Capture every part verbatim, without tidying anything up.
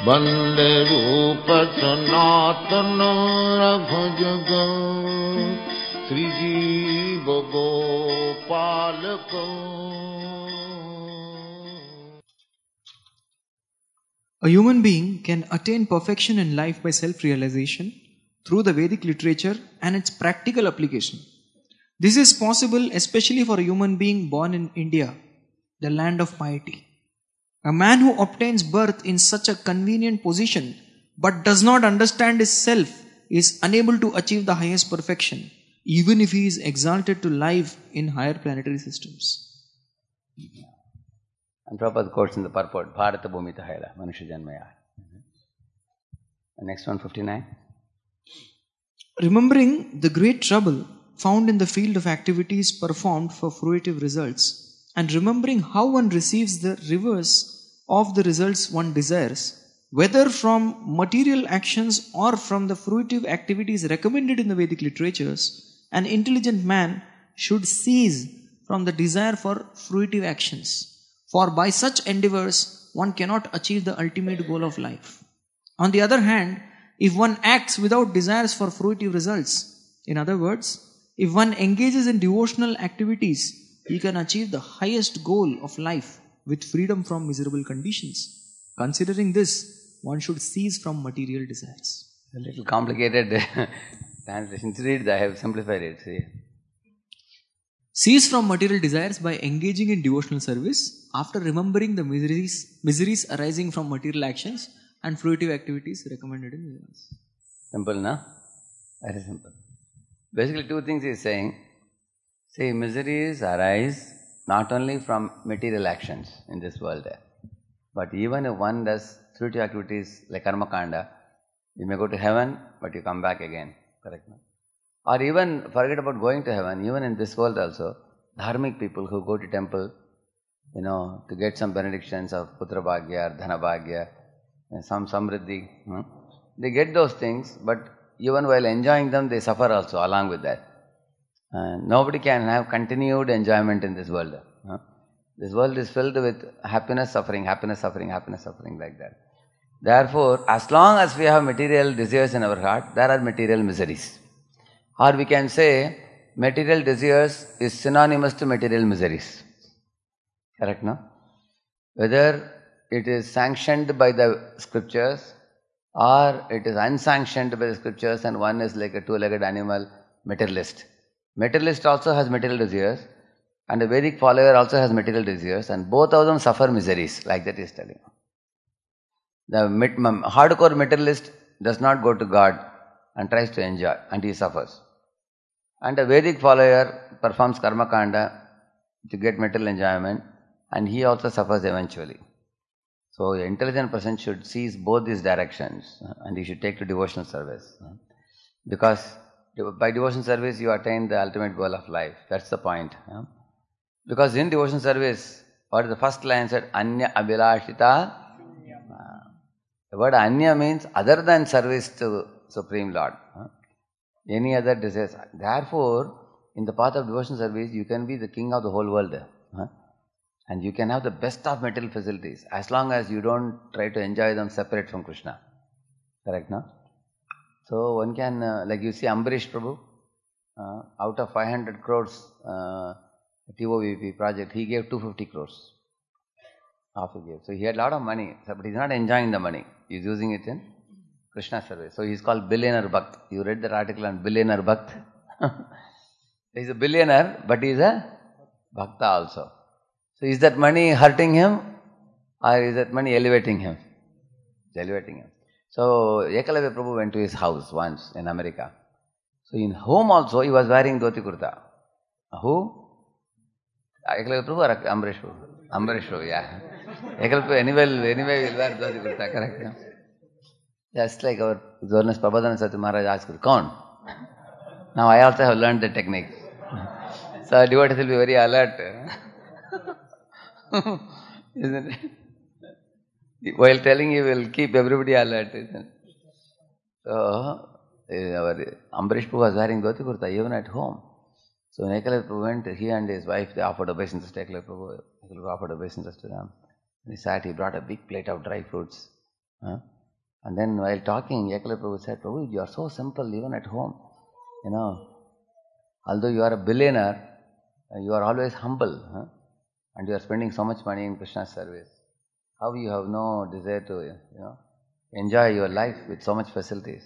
Bande Rupa Sanatana Raghujaga Sri Jiva Gopalaka. A human being can attain perfection in life by self-realization through the Vedic literature and its practical application. This is possible especially for a human being born in India, the land of piety. A man who obtains birth in such a convenient position but does not understand his self is unable to achieve the highest perfection, even if he is exalted to life in higher planetary systems. And Prabhupada quotes in the purport, Bharata Bhumita Haila, Manusha Janmaya. The next one, fifty-nine. Remembering the great trouble found in the field of activities performed for fruitive results, and remembering how one receives the reverse of the results one desires, whether from material actions or from the fruitive activities recommended in the Vedic literatures, an intelligent man should cease from the desire for fruitive actions. For by such endeavors, one cannot achieve the ultimate goal of life. On the other hand, if one acts without desires for fruitive results, in other words, if one engages in devotional activities, he can achieve the highest goal of life with freedom from miserable conditions. Considering this, one should cease from material desires. A little complicated translation. Read, I have simplified it. See. Cease from material desires by engaging in devotional service after remembering the miseries, miseries arising from material actions and fruitive activities recommended in Vedas. Simple, no? Very simple. Basically, two things he is saying. See, miseries arise not only from material actions in this world, but even if one does fruitive activities like karma kanda, you may go to heaven, but you come back again. Correct? No? Or even, forget about going to heaven, even in this world also, dharmic people who go to temple, you know, to get some benedictions of putra bhagya or dhana bhagya, some samriddhi, hmm? They get those things, but even while enjoying them, they suffer also along with that. Uh, nobody can have continued enjoyment in this world. Huh? This world is filled with happiness, suffering, happiness, suffering, happiness, suffering, like that. Therefore, as long as we have material desires in our heart, there are material miseries. Or we can say, material desires is synonymous to material miseries. Correct, no? Whether it is sanctioned by the scriptures or it is unsanctioned by the scriptures and one is like a two-legged animal, materialist. Materialist also has material desires and a Vedic follower also has material desires and both of them suffer miseries, like that he is telling. The hardcore materialist does not go to God and tries to enjoy and he suffers. And a Vedic follower performs karma kanda to get material enjoyment and he also suffers eventually. So, an intelligent person should seize both these directions and he should take to devotional service. Because by devotional service you attain the ultimate goal of life. That's the point. Because in devotional service, what is the first line said? Anya abhilashita. The word anya means other than service to Supreme Lord. Any other desires. Therefore, in the path of devotional service, you can be the king of the whole world. And you can have the best of material facilities as long as you don't try to enjoy them separate from Krishna. Correct, no? So one can, uh, like you see Ambarish Prabhu, uh, out of five hundred crores uh, T O V P project, he gave two hundred fifty crores. Half he gave. So he had a lot of money, but he's not enjoying the money. He's using it in Krishna service. So he's called billionaire Bhakt. You read that article on billionaire Bhakt? He's a billionaire, but he's a Bhakta also. So is that money hurting him or is that money elevating him? It's elevating him. So Ekalavya Prabhu went to his house once in America. So in home also he was wearing dhoti kurta. Who? Ekalavya Prabhu or Ambarish Prabhu? Ambarish Prabhu, yeah. Ekalavya Prabhu anyway, anyway will wear dhoti kurta, correct? Yeah? Just like our journalist Prabodhana Saraswati Maharaj asked, Kaun? Now I also have learned the technique. So devotees will be very alert. Isn't it? While telling you will keep everybody alert, isn't it? So, our Ambarish Prabhu was wearing dhoti kurta even at home. So, Ekalavya Prabhu went, he and his wife, they offered obeisance to Ekalavya Prabhu. Ekalavya Prabhu offered obeisance to them. And he sat, he brought a big plate of dry fruits. Huh? And then while talking, Ekala Prabhu said, Prabhu, you are so simple even at home. You know, although you are a billionaire, you are always humble. Huh? And you are spending so much money in Krishna's service. How you have no desire to, you know, enjoy your life with so much facilities.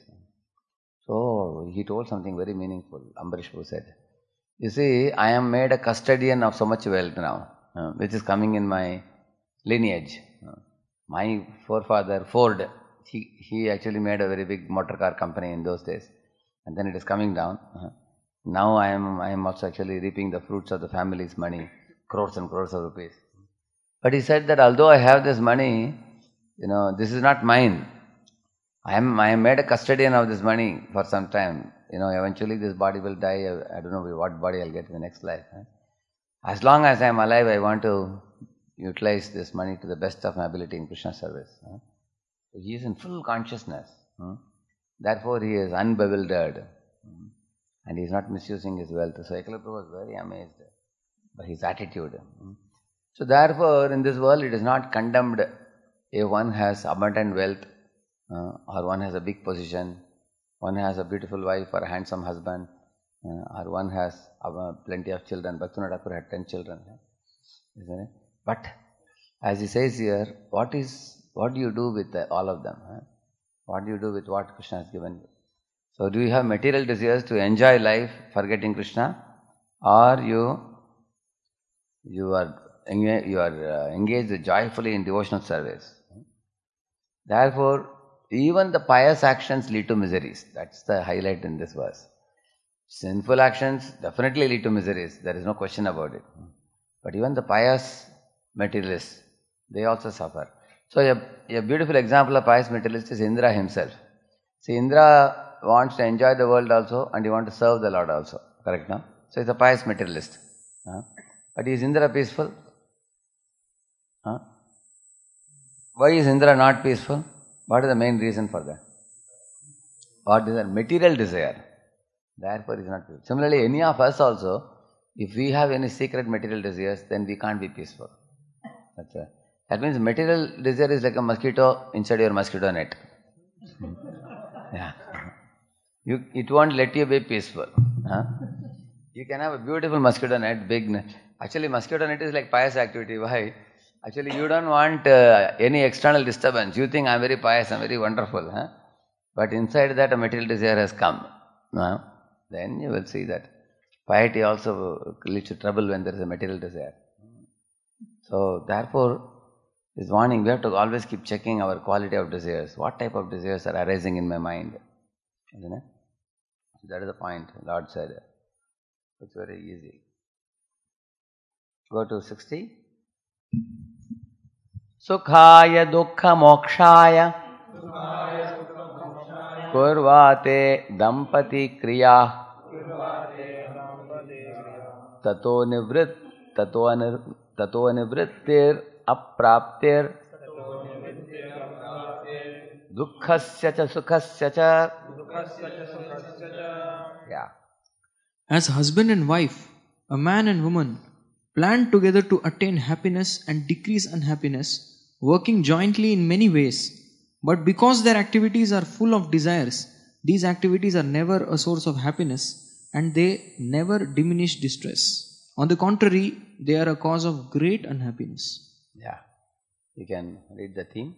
So he told something very meaningful. Ambarish Prabhu said, you see, I am made a custodian of so much wealth now, uh, which is coming in my lineage. Uh, my forefather, Ford, he, he actually made a very big motor car company in those days. And then it is coming down. Uh, now I am, I am also actually reaping the fruits of the family's money, crores and crores of rupees. But he said that although I have this money, you know, this is not mine. I am, I am made a custodian of this money for some time. You know, eventually this body will die. I don't know what body I'll get in the next life. As long as I am alive, I want to utilize this money to the best of my ability in Krishna service. He is in full consciousness. Therefore, he is unbewildered. And he is not misusing his wealth. So Ekala Prabhu was very amazed by his attitude. So therefore, in this world, it is not condemned if one has abundant wealth, uh, or one has a big position, one has a beautiful wife or a handsome husband, uh, or one has uh, plenty of children. Bhaktivinoda Thakur had ten children. Isn't it? But as he says here, what is what do you do with uh, all of them? Huh? What do you do with what Krishna has given you? So do you have material desires to enjoy life, forgetting Krishna, or you you are you are uh, engaged joyfully in devotional service? Therefore, even the pious actions lead to miseries. That's the highlight in this verse. Sinful actions definitely lead to miseries. There is no question about it. But even the pious materialists, they also suffer. So a, a beautiful example of pious materialist is Indra himself. See, Indra wants to enjoy the world also and he wants to serve the Lord also. Correct, no? So he's a pious materialist. Huh? But is Indra peaceful? Huh? Why is Indra not peaceful? What is the main reason for that? What is that? Material desire. Therefore, he is not peaceful. Similarly, any of us also, if we have any secret material desires, then we can't be peaceful. That's it. That means material desire is like a mosquito inside your mosquito net. Yeah. You, it won't let you be peaceful. Huh? You can have a beautiful mosquito net, big net. Actually, mosquito net is like pious activity. Why? Actually, you don't want uh, any external disturbance. You think I'm very pious, I'm very wonderful. Huh? But inside that, a material desire has come. Huh? Then you will see that piety also leads to trouble when there is a material desire. So, therefore, this warning, we have to always keep checking our quality of desires. What type of desires are arising in my mind? Isn't it? That is the point, Lord said. It's very easy. Go to sixty. Sukhaya dukkha mokshaya kurvate dampati kriya tato nivrit tato anir tato nivrittir apraptir dukkhasya cha sukhasya cha. Yeah. As husband and wife, a man and woman plan together to attain happiness and decrease unhappiness, working jointly in many ways. But because their activities are full of desires, these activities are never a source of happiness and they never diminish distress. On the contrary, they are a cause of great unhappiness. Yeah. You can read the theme.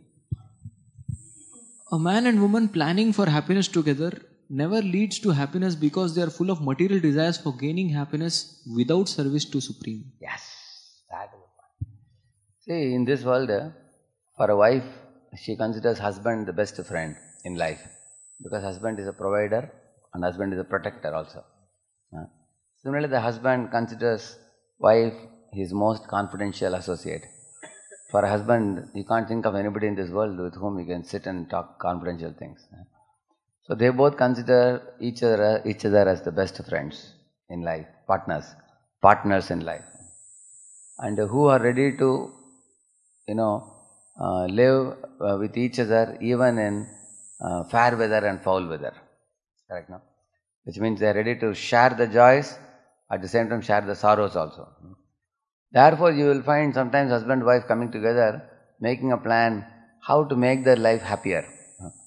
A man and woman planning for happiness together never leads to happiness because they are full of material desires for gaining happiness without service to Supreme. Yes, that is the point. See, in this world, for a wife, she considers husband the best friend in life because husband is a provider and husband is a protector also. Uh, similarly, the husband considers wife his most confidential associate. For a husband, you can't think of anybody in this world with whom you can sit and talk confidential things. So they both consider each other, each other as the best friends in life, partners, partners in life, and who are ready to, you know, uh, live uh, with each other even in uh, fair weather and foul weather. Correct, no? Which means they are ready to share the joys, at the same time share the sorrows also. Therefore, you will find sometimes husband and wife coming together, making a plan how to make their life happier.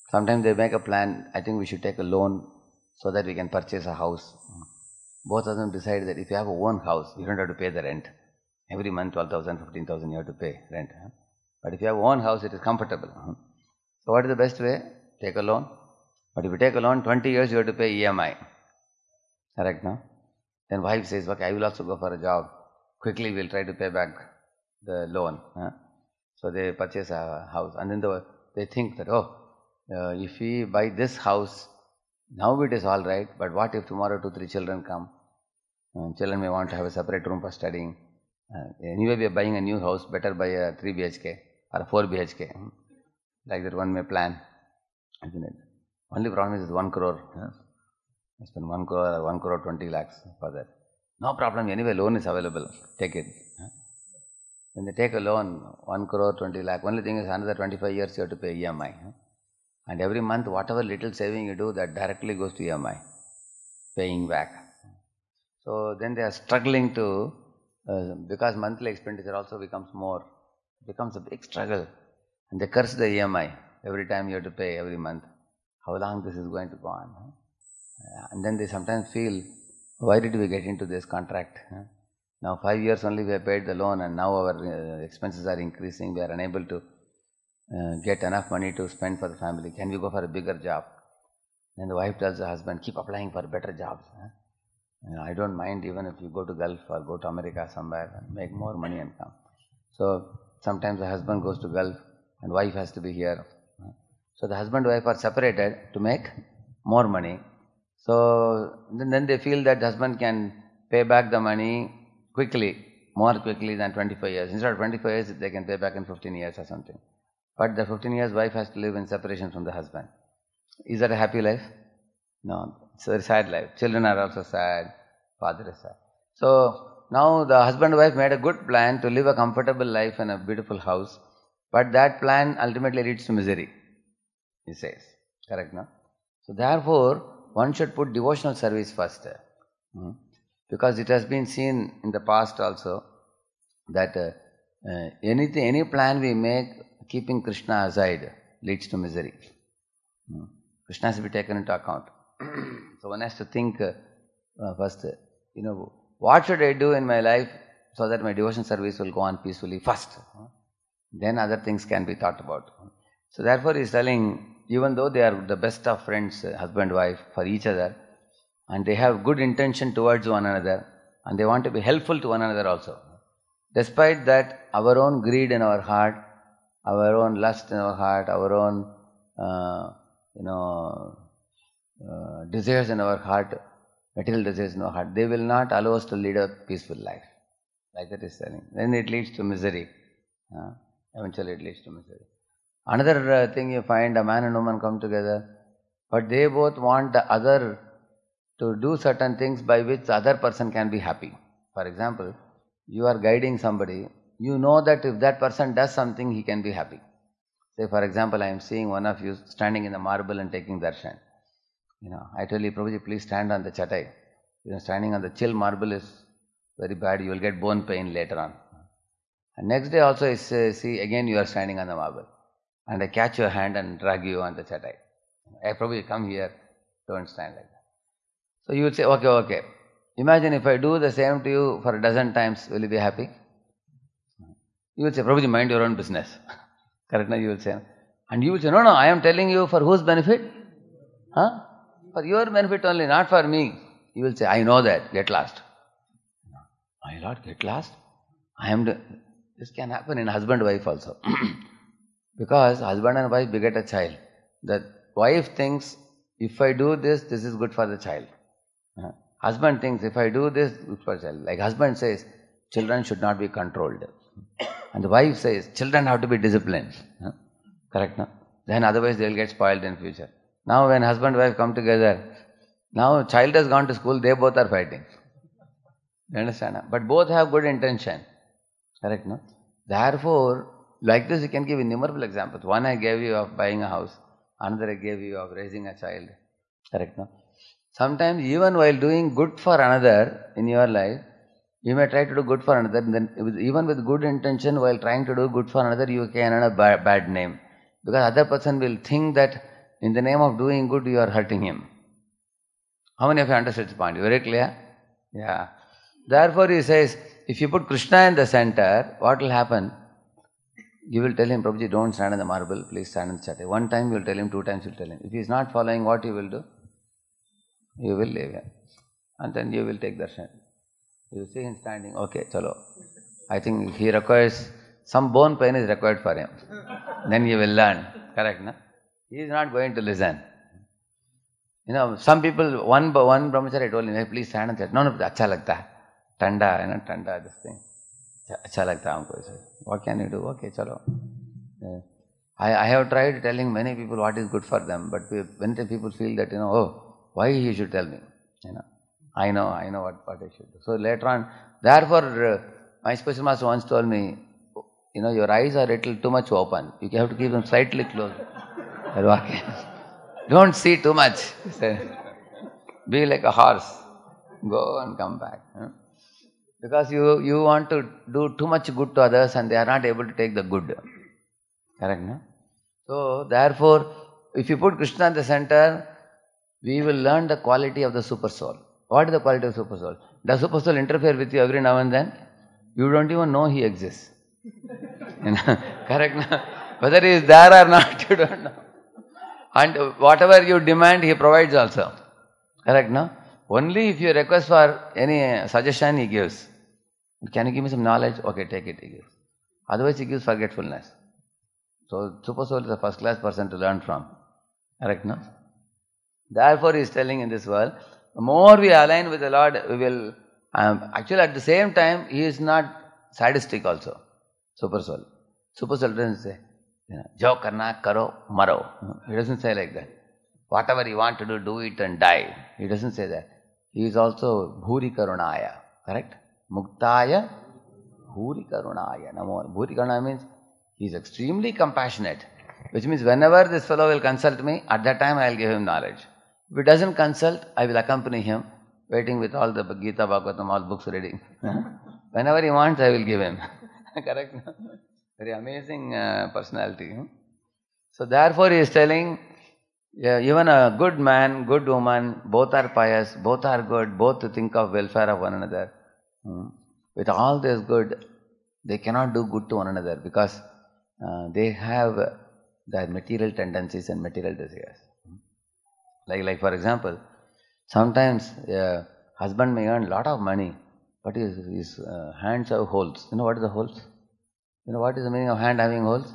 Sometimes they make a plan, I think we should take a loan so that we can purchase a house. Both of them decide that if you have a own house, you don't have to pay the rent. Every month twelve thousand, fifteen thousand you have to pay rent. But if you have own house, it is comfortable. So what is the best way? Take a loan. But if you take a loan, twenty years you have to pay E M I. Correct, no? Then wife says, okay, I will also go for a job. Quickly we'll try to pay back the loan. Huh? So they purchase a house. And then the, they think that, oh, uh, if we buy this house, now it is all right. But what if tomorrow two, three children come? Uh, children may want to have a separate room for studying. Uh, anyway, we are buying a new house. Better buy a three B H K or a four B H K. Like that one may plan. Isn't it? Only problem is one crore. Huh? I spend one crore or one crore twenty lakhs for that. No problem. Anyway, loan is available. Take it. Huh? When they take a loan, one crore twenty lakh. Only thing is another twenty-five years you have to pay E M I. Huh? And every month, whatever little saving you do, that directly goes to E M I, paying back. So then they are struggling to, uh, because monthly expenditure also becomes more, it becomes a big struggle. And they curse the E M I every time you have to pay every month. How long this is going to go on? Huh? And then they sometimes feel, why did we get into this contract? Huh? Now five years only we have paid the loan and now our uh, expenses are increasing. We are unable to uh, get enough money to spend for the family. Can we go for a bigger job? Then the wife tells the husband, keep applying for better jobs. Huh? You know, I don't mind even if you go to Gulf or go to America somewhere and make more money and come. So sometimes the husband goes to Gulf and wife has to be here. So the husband and wife are separated to make more money. So then they feel that the husband can pay back the money quickly, more quickly than twenty-five years. Instead of twenty-five years, they can pay back in fifteen years or something. But the fifteen years, wife has to live in separation from the husband. Is that a happy life? No, it's a very sad life. Children are also sad, father is sad. So now the husband and wife made a good plan to live a comfortable life in a beautiful house, but that plan ultimately leads to misery, he says. Correct, no? So therefore, one should put devotional service first. Hmm? Because it has been seen in the past also that uh, uh, anything, any plan we make, keeping Krishna aside, leads to misery. Hmm? Krishna has to be taken into account. So one has to think uh, uh, first, uh, you know, what should I do in my life so that my devotion service will go on peacefully first. Hmm? Then other things can be thought about. So therefore he is telling, even though they are the best of friends, uh, husband, wife, for each other, and they have good intention towards one another, and they want to be helpful to one another also. Despite that, our own greed in our heart, our own lust in our heart, our own, uh, you know, uh, desires in our heart, material desires in our heart, they will not allow us to lead a peaceful life. Like that is telling. Then it leads to misery. Uh, eventually it leads to misery. Another uh, thing you find, a man and woman come together, but they both want the other to do certain things by which the other person can be happy. For example, you are guiding somebody, you know that if that person does something, he can be happy. Say for example, I am seeing one of you standing in the marble and taking darshan. You know, I tell you, Prabhuji, please stand on the chatai. You know, standing on the chill marble is very bad, you will get bone pain later on. And next day also I say, see, again you are standing on the marble. And I catch your hand and drag you on the chatai. Hey Prabhuji, come here, don't stand like that. So you would say, okay, okay. Imagine if I do the same to you for a dozen times, will you be happy? You would say, Prabhuji, mind your own business. Correct, now you will say. And you will say, no, no, I am telling you for whose benefit? Huh? For your benefit only, not for me. You will say, I know that, get lost. My Lord, get lost? I am the... This can happen in husband-wife also. Because husband and wife beget a child. The wife thinks, if I do this, this is good for the child. Uh, husband thinks, if I do this, good for the child. Like husband says, children should not be controlled. And the wife says, children have to be disciplined. Uh, correct, no? Then otherwise they will get spoiled in future. Now when husband and wife come together, now child has gone to school, they both are fighting. You understand? But both have good intention. Correct, no? Therefore, like this you can give innumerable examples. One I gave you of buying a house, another I gave you of raising a child. Correct, no? Sometimes even while doing good for another in your life, you may try to do good for another, and then with, even with good intention, while trying to do good for another, you can earn a bad, bad name. Because other person will think that In the name of doing good, you are hurting him. How many of you understood this point? Very clear? Yeah. Therefore, he says, if you put Krishna in the center, what will happen? You will tell him, Prabhuji, don't stand in the marble, please stand in the chatter. One time you will tell him, two times you will tell him. If he is not following, what you will do? You will leave him. And then you will take darshan. You will see him standing, okay, chalo. I think he requires, some bone pain is required for him. Then you will learn. Correct, no? He is not going to listen. You know, some people, one one brahmachari told him, hey, please stand and say, no, no, acha lagta hai. Tanda, you know, tanda, this thing. Acha lagta hai humko. What can you do? Okay, chalo. Yeah. I, I have tried telling many people what is good for them, but when the people feel that, you know, oh, why he should tell me? You know, I know, I know what, what I should do. So later on, therefore, uh, my special master once told me, you know, your eyes are a little too much open. You have to keep them slightly closed. Don't see too much. Be like a horse. Go and come back. Huh? Because you, you want to do too much good to others and they are not able to take the good. Correct, no? So, therefore, if you put Krishna in the center, we will learn the quality of the super soul. What is the quality of super soul? Does super soul interfere with you every now and then? You don't even know he exists. You know? Correct, no? Whether he is there or not, you don't know. And whatever you demand, he provides also. Correct, no? Only if you request for any suggestion, he gives. Can you give me some knowledge? Okay, take it, he gives. Otherwise, he gives forgetfulness. So, Super Soul is a first class person to learn from. Correct, no? Therefore, he is telling in this world, the more we align with the Lord, we will... Um, actually, at the same time, he is not sadistic also. Super Soul. Super Soul doesn't say, you know, Jo karna karo maro. He doesn't say like that. Whatever you want to do, do it and die. He doesn't say that. He is also Bhuri Karunaya. Correct? Muktaya Bhuri Karunaya. Namo. Bhuri Karunaya means he is extremely compassionate. Which means whenever this fellow will consult me, at that time I will give him knowledge. If he doesn't consult, I will accompany him, waiting with all the Gita, Bhagavatam, all books reading. Whenever he wants, I will give him. Correct? Very amazing uh, personality. Hmm? So therefore he is telling, yeah, even a good man, good woman, both are pious, both are good, both think of welfare of one another. Hmm? With all this good, they cannot do good to one another because uh, they have uh, their material tendencies and material desires. Hmm? Like, like for example, sometimes uh, husband may earn a lot of money, but his, his uh, hands have holes. You know what is the holes? You know what is the meaning of hand having holes?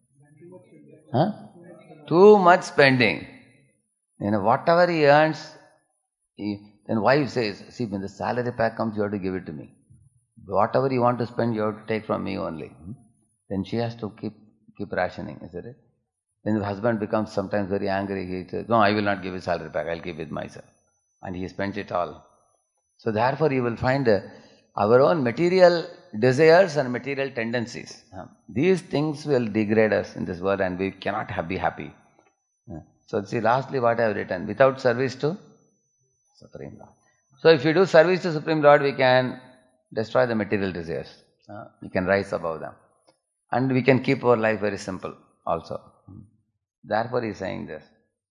Huh? Too much spending. You know, whatever he earns, he, then wife says, see, when the salary pack comes, you have to give it to me. Whatever you want to spend, you have to take from me only. Hmm? Then she has to keep keep rationing, is it? Then the husband becomes sometimes very angry. He says, no, I will not give you salary pack, I'll keep it myself. And he spends it all. So therefore, you will find uh, our own material desires and material tendencies. Uh, these things will degrade us in this world and we cannot have, be happy. Uh, so see, lastly what I have written, without service to Supreme Lord. So if you do service to Supreme Lord, we can destroy the material desires. Uh, we can rise above them. And we can keep our life very simple also. Therefore he is saying this.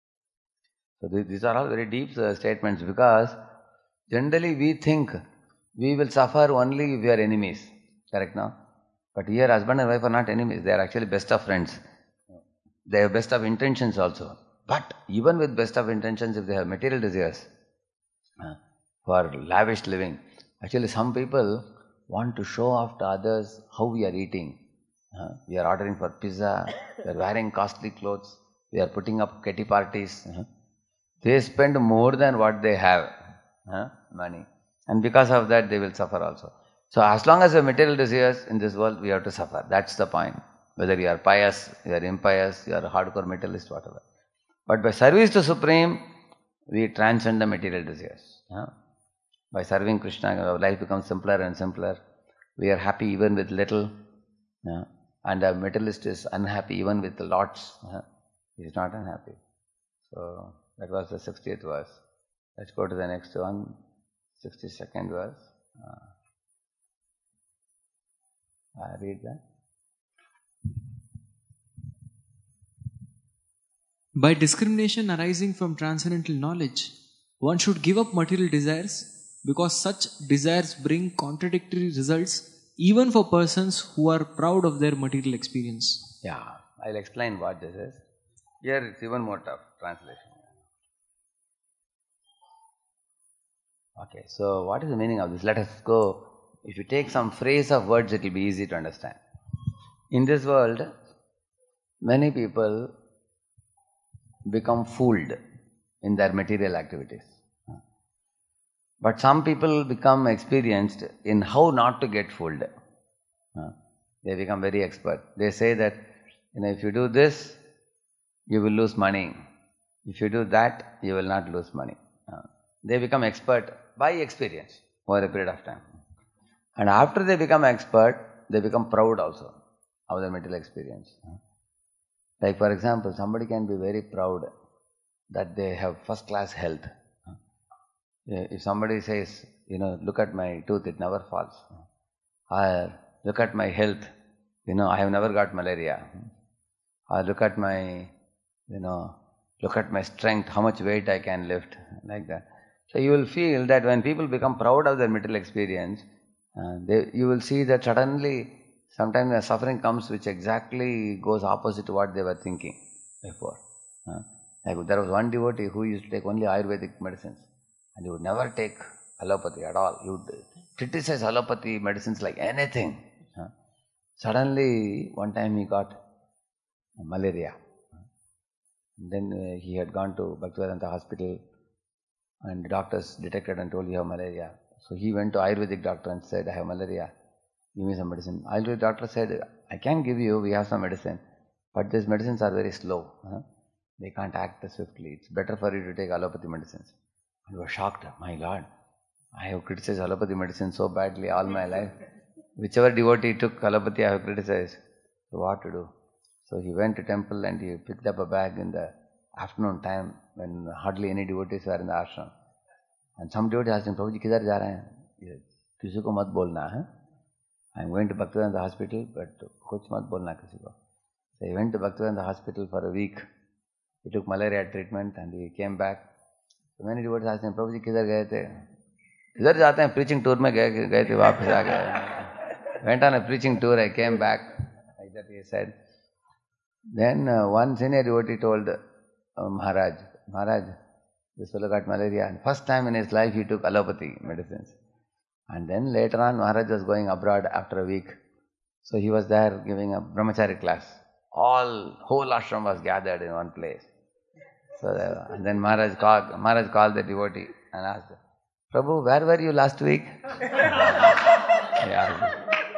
So these are all very deep uh, statements because generally we think we will suffer only if we are enemies. Correct now? But here husband and wife are not enemies. They are actually best of friends. They have best of intentions also. But even with best of intentions, if they have material desires uh, for lavish living, actually some people want to show off to others how we are eating. Uh, we are ordering for pizza, we are wearing costly clothes, we are putting up kitty parties. Uh, they spend more than what they have, uh, money. And because of that, they will suffer also. So as long as we have material desires in this world, we have to suffer. That's the point. Whether you are pious, you are impious, you are a hardcore materialist, whatever. But by service to Supreme, we transcend the material desires. Uh, by serving Krishna, our life becomes simpler and simpler. We are happy even with little. Uh, and a materialist is unhappy even with lots. Uh, he is not unhappy. So that was the sixtieth verse. Let's go to the next one, sixty-second verse. Uh, I read that. By discrimination arising from transcendental knowledge, one should give up material desires because such desires bring contradictory results even for persons who are proud of their material experience. Yeah, I'll explain what this is. Here it's even more tough translation. Okay, so what is the meaning of this? Let us go. If you take some phrase of words, it will be easy to understand. In this world, many people become fooled in their material activities. But some people become experienced in how not to get fooled. They become very expert. They say that, you know, if you do this, you will lose money. If you do that, you will not lose money. They become expert by experience over a period of time. And after they become expert, they become proud also of their material experience. Like for example, somebody can be very proud that they have first class health. If somebody says, you know, look at my tooth, it never falls. Or look at my health, you know, I have never got malaria. Or look at my, you know, look at my strength, how much weight I can lift, like that. So you will feel that when people become proud of their material experience, uh, they, you will see that suddenly sometimes a suffering comes which exactly goes opposite to what they were thinking before. Uh, like there was one devotee who used to take only Ayurvedic medicines and he would never take allopathy at all. He would criticize allopathy medicines like anything. Uh, suddenly one time he got malaria. Then uh, he had gone to Bhaktivedanta hospital and the doctors detected and told you have malaria. So he went to Ayurvedic doctor and said, I have malaria, give me some medicine. Ayurvedic doctor said, I can give you, we have some medicine, but these medicines are very slow. Huh? They can't act swiftly. It's better for you to take allopathy medicines. And he was shocked. My Lord, I have criticized allopathy medicine so badly all my life. Whichever devotee took allopathy, I have criticized. So what to do? So he went to temple and he picked up a bag in the afternoon time when hardly any devotees were in the ashram. And some devotees asked him, Prabhuji, kidhar ja rahe hain? Kisi ko mat bolna hai. I am going to Bhaktivedanta hospital, but kuch mat bolna kisi ko. So he went to Bhaktivedanta hospital for a week. He took malaria treatment and he came back. So many devotees asked him, Prabhuji, kidhar gaye the? Kidhar jate hain? Preaching tour mein gaye, gaye the, वापस आ गए. Went on a preaching tour, I came back. Like that he said. Then uh, one senior devotee told uh, Maharaj, Maharaj, this fellow got malaria. And first time in his life he took allopathy medicines. And then later on Maharaj was going abroad after a week. So he was there giving a brahmachari class. All, whole ashram was gathered in one place. So uh, and then Maharaj called, Maharaj called the devotee and asked, Prabhu, where were you last week? Yeah.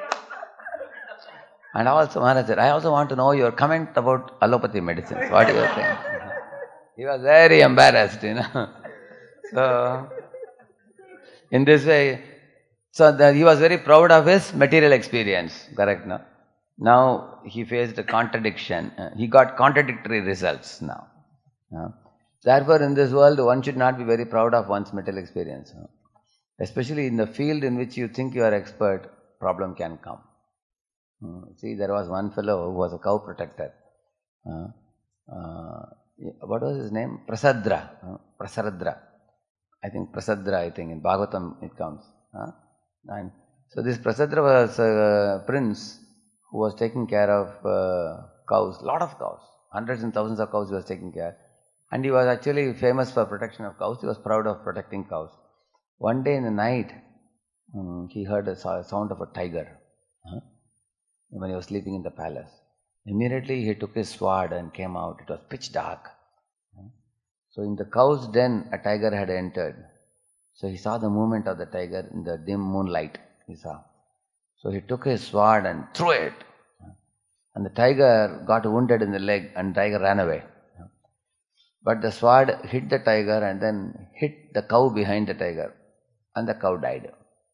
And also Maharaj said, I also want to know your comment about allopathy medicines. What do you think? He was very embarrassed, you know. So, in this way, so that he was very proud of his material experience, correct, no? Now, he faced a contradiction. Uh, he got contradictory results now. Uh, therefore, in this world, one should not be very proud of one's material experience. Uh, especially in the field in which you think you are expert, problem can come. Uh, see, there was one fellow who was a cow protector. Uh, uh, what was his name? Prasadra. Uh, Prasaradra. I think Prasadra, I think in Bhagavatam it comes. Uh, and so this Prasadra was a prince who was taking care of uh, cows, lot of cows. Hundreds and thousands of cows he was taking care. And he was actually famous for protection of cows. He was proud of protecting cows. One day in the night, um, he heard a sound of a tiger. Uh, when he was sleeping in the palace. Immediately he took his sword and came out. It was pitch dark. So in the cow's den, a tiger had entered. So he saw the movement of the tiger in the dim moonlight, he saw. So he took his sword and threw it. And the tiger got wounded in the leg and the tiger ran away. But the sword hit the tiger and then hit the cow behind the tiger. And the cow died.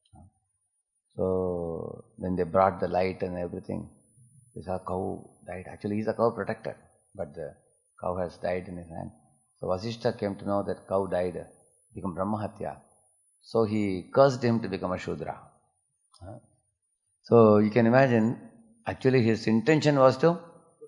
So when they brought the light and everything, they saw cow died. Actually, he's a cow protector, but the cow has died in his hand. So Vasishtha came to know that cow died, become Brahmahatya. So he cursed him to become a Shudra. So you can imagine, actually his intention was to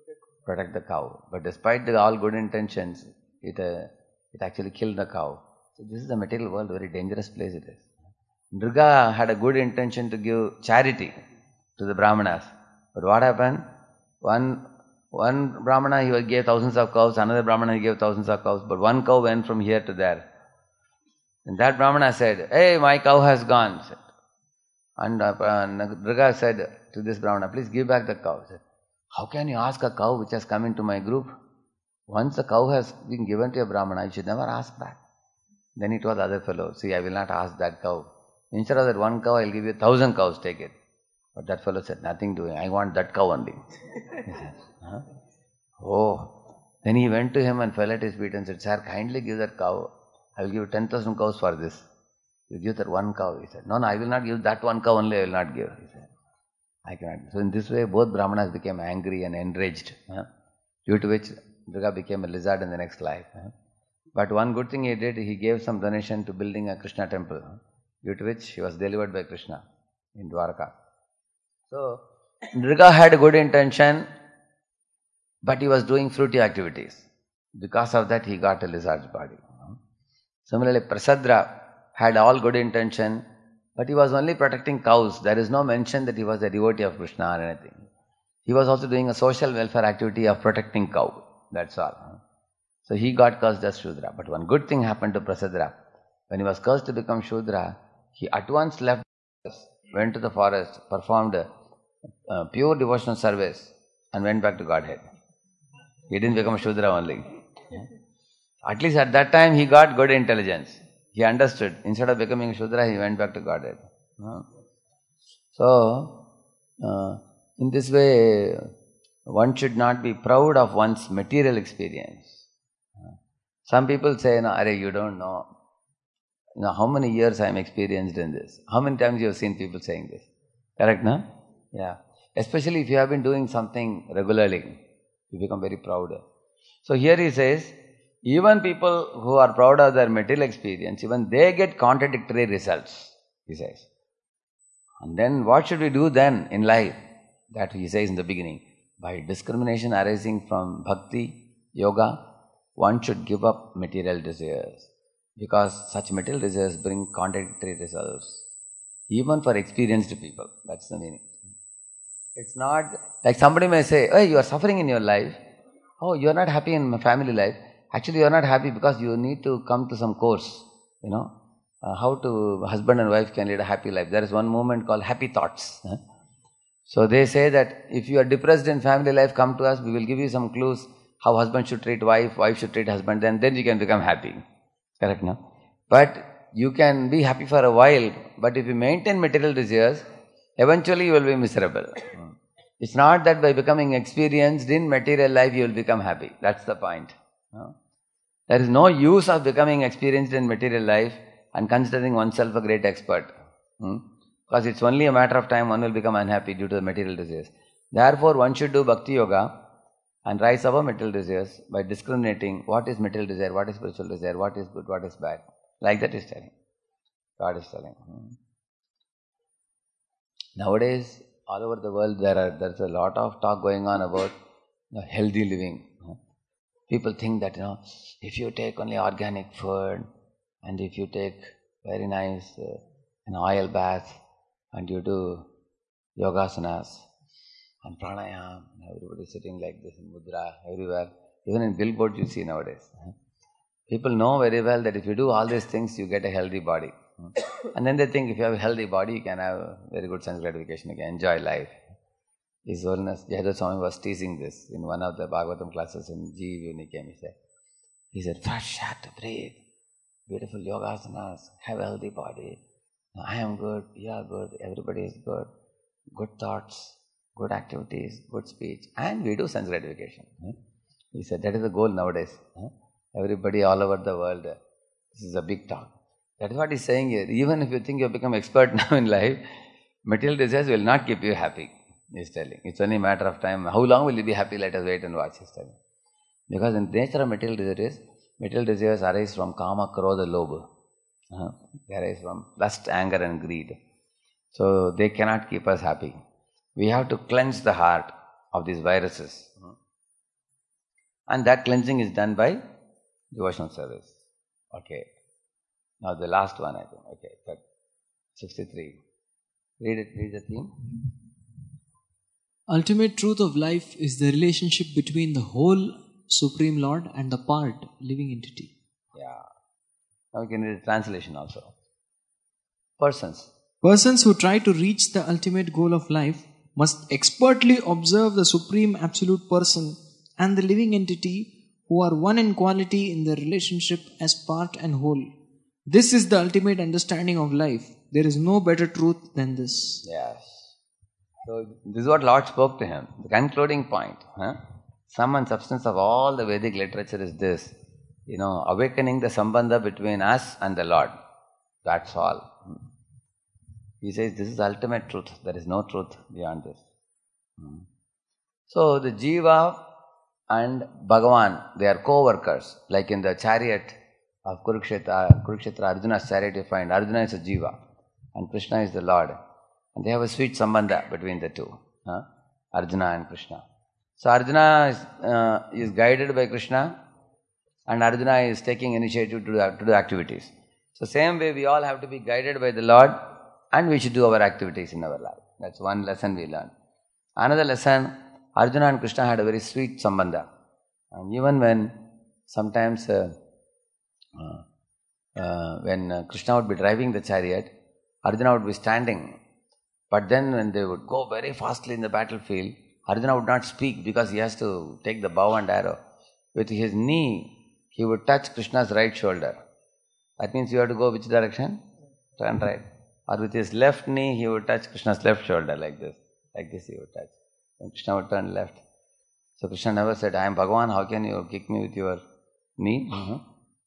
protect the cow. But despite the all good intentions, it, uh, it actually killed the cow. So this is the material world, very dangerous place it is. Nriga had a good intention to give charity to the Brahmanas. But what happened? One, one Brahmana, he gave thousands of cows, another Brahmana, he gave thousands of cows, but one cow went from here to there. And that Brahmana said, hey, my cow has gone. And uh, Nriga said to this Brahmana, please give back the cow. He said, how can you ask a cow which has come into my group? Once the cow has been given to a Brahmana, you should never ask back. Then he told the other fellow, see, I will not ask that cow. Instead of that one cow, I will give you a thousand cows, take it. But that fellow said, nothing doing, I want that cow only. He said, huh? Oh. Then he went to him and fell at his feet and said, sir, kindly give that cow. I will give you ten thousand cows for this. You give that one cow. He said, no, no, I will not give that one cow only, I will not give. He said, I cannot. So in this way, both Brahmanas became angry and enraged, huh? Due to which Nriga became a lizard in the next life. Huh? But one good thing he did, he gave some donation to building a Krishna temple, huh? Due to which he was delivered by Krishna in Dwarka. So, Nriga had a good intention, but he was doing fruity activities. Because of that, he got a lizard's body. Similarly, Prasadra had all good intention, but he was only protecting cows. There is no mention that he was a devotee of Krishna or anything. He was also doing a social welfare activity of protecting cow. That's all. So he got cursed as Shudra. But one good thing happened to Prasadra. When he was cursed to become Shudra, he at once left, went to the forest, performed a, a pure devotional service and went back to Godhead. He didn't become a Shudra only. At least at that time he got good intelligence. He understood. Instead of becoming a Shudra, he went back to Godhead. So, uh, in this way, one should not be proud of one's material experience. Some people say, no, Arey, you don't know. You know, how many years I am experienced in this? How many times you have seen people saying this? Correct, no? Yeah. Especially if you have been doing something regularly, you become very proud. So here he says, even people who are proud of their material experience, even they get contradictory results, he says. And then what should we do then in life? That he says in the beginning. By discrimination arising from bhakti, yoga, one should give up material desires. Because such material desires bring contradictory results. Even for experienced people. That's the meaning. It's not like somebody may say, oh, you are suffering in your life. Oh, you are not happy in my family life. Actually, you are not happy because you need to come to some course, you know, uh, how to husband and wife can lead a happy life. There is one movement called happy thoughts. Huh? So they say that if you are depressed in family life, come to us, we will give you some clues how husband should treat wife, wife should treat husband, then, then you can become happy. Correct, no? But you can be happy for a while, but if you maintain material desires, eventually you will be miserable. It's not that by becoming experienced in material life you will become happy. That's the point. No? There is no use of becoming experienced in material life and considering oneself a great expert. Hmm? Because it's only a matter of time one will become unhappy due to the material desires. Therefore, one should do bhakti yoga and rise above material desires by discriminating what is material desire, what is spiritual desire, what is good, what is bad. Like that is telling. God is telling. Hmm? Nowadays, all over the world, there are there's a lot of talk going on about you know, healthy living. People think that, you know, if you take only organic food and if you take very nice uh, an oil bath and you do yogasanas and pranayam, everybody sitting like this in mudra everywhere, even in billboards you see nowadays. People know very well that if you do all these things, you get a healthy body. And then they think if you have a healthy body, you can have very good sense gratification, you can enjoy life. His Holiness Jayadeva Swami was teasing this in one of the Bhagavatam classes in G E V when he came. He said, he said, fresh air to breathe, beautiful yogasanas, have a healthy body. I am good, you are good, everybody is good, good thoughts, good activities, good speech, and we do sense gratification. He said that is the goal nowadays. Everybody all over the world, this is a big talk. That is what he's saying here. Even if you think you have become expert now in life, material desires will not keep you happy. He's telling. It's only a matter of time. How long will you be happy? Let us wait and watch, he's telling. Because in the nature of material desires, material desires arise from kama, krodha, lobha. Uh, they arise from lust, anger and greed. So they cannot keep us happy. We have to cleanse the heart of these viruses. And that cleansing is done by devotional service. Okay. Now the last one, I think. Okay, that sixty-three. Read it, read the theme. Ultimate truth of life is the relationship between the whole Supreme Lord and the part, living entity. Yeah. Now we can read the translation also. Persons. Persons who try to reach the ultimate goal of life must expertly observe the Supreme Absolute Person and the living entity who are one in quality in their relationship as part and whole. This is the ultimate understanding of life. There is no better truth than this. Yes. So this is what Lord spoke to him. The concluding point. Huh? Sum and substance of all the Vedic literature is this. You know, awakening the sambandha between us and the Lord. That's all. He says this is ultimate truth. There is no truth beyond this. So the Jiva and Bhagavan, they are co-workers. Like in the chariot of Kurukshetra, Kurukshetra, Arjuna's chariot, you find Arjuna is a Jiva and Krishna is the Lord. And they have a sweet sambandha between the two, huh? Arjuna and Krishna. So Arjuna is, uh, is guided by Krishna and Arjuna is taking initiative to do, to do activities. So same way we all have to be guided by the Lord and we should do our activities in our life. That's one lesson we learned. Another lesson, Arjuna and Krishna had a very sweet sambandha. And even when sometimes uh, uh, uh, when uh, Krishna would be driving the chariot, Arjuna would be standing. But then when they would go very fastly in the battlefield, Arjuna would not speak because he has to take the bow and arrow. With his knee, he would touch Krishna's right shoulder. That means you have to go which direction? Turn right. Or with his left knee, he would touch Krishna's left shoulder like this. Like this he would touch. And Krishna would turn left. So Krishna never said, I am Bhagavan, how can you kick me with your knee? Mm-hmm.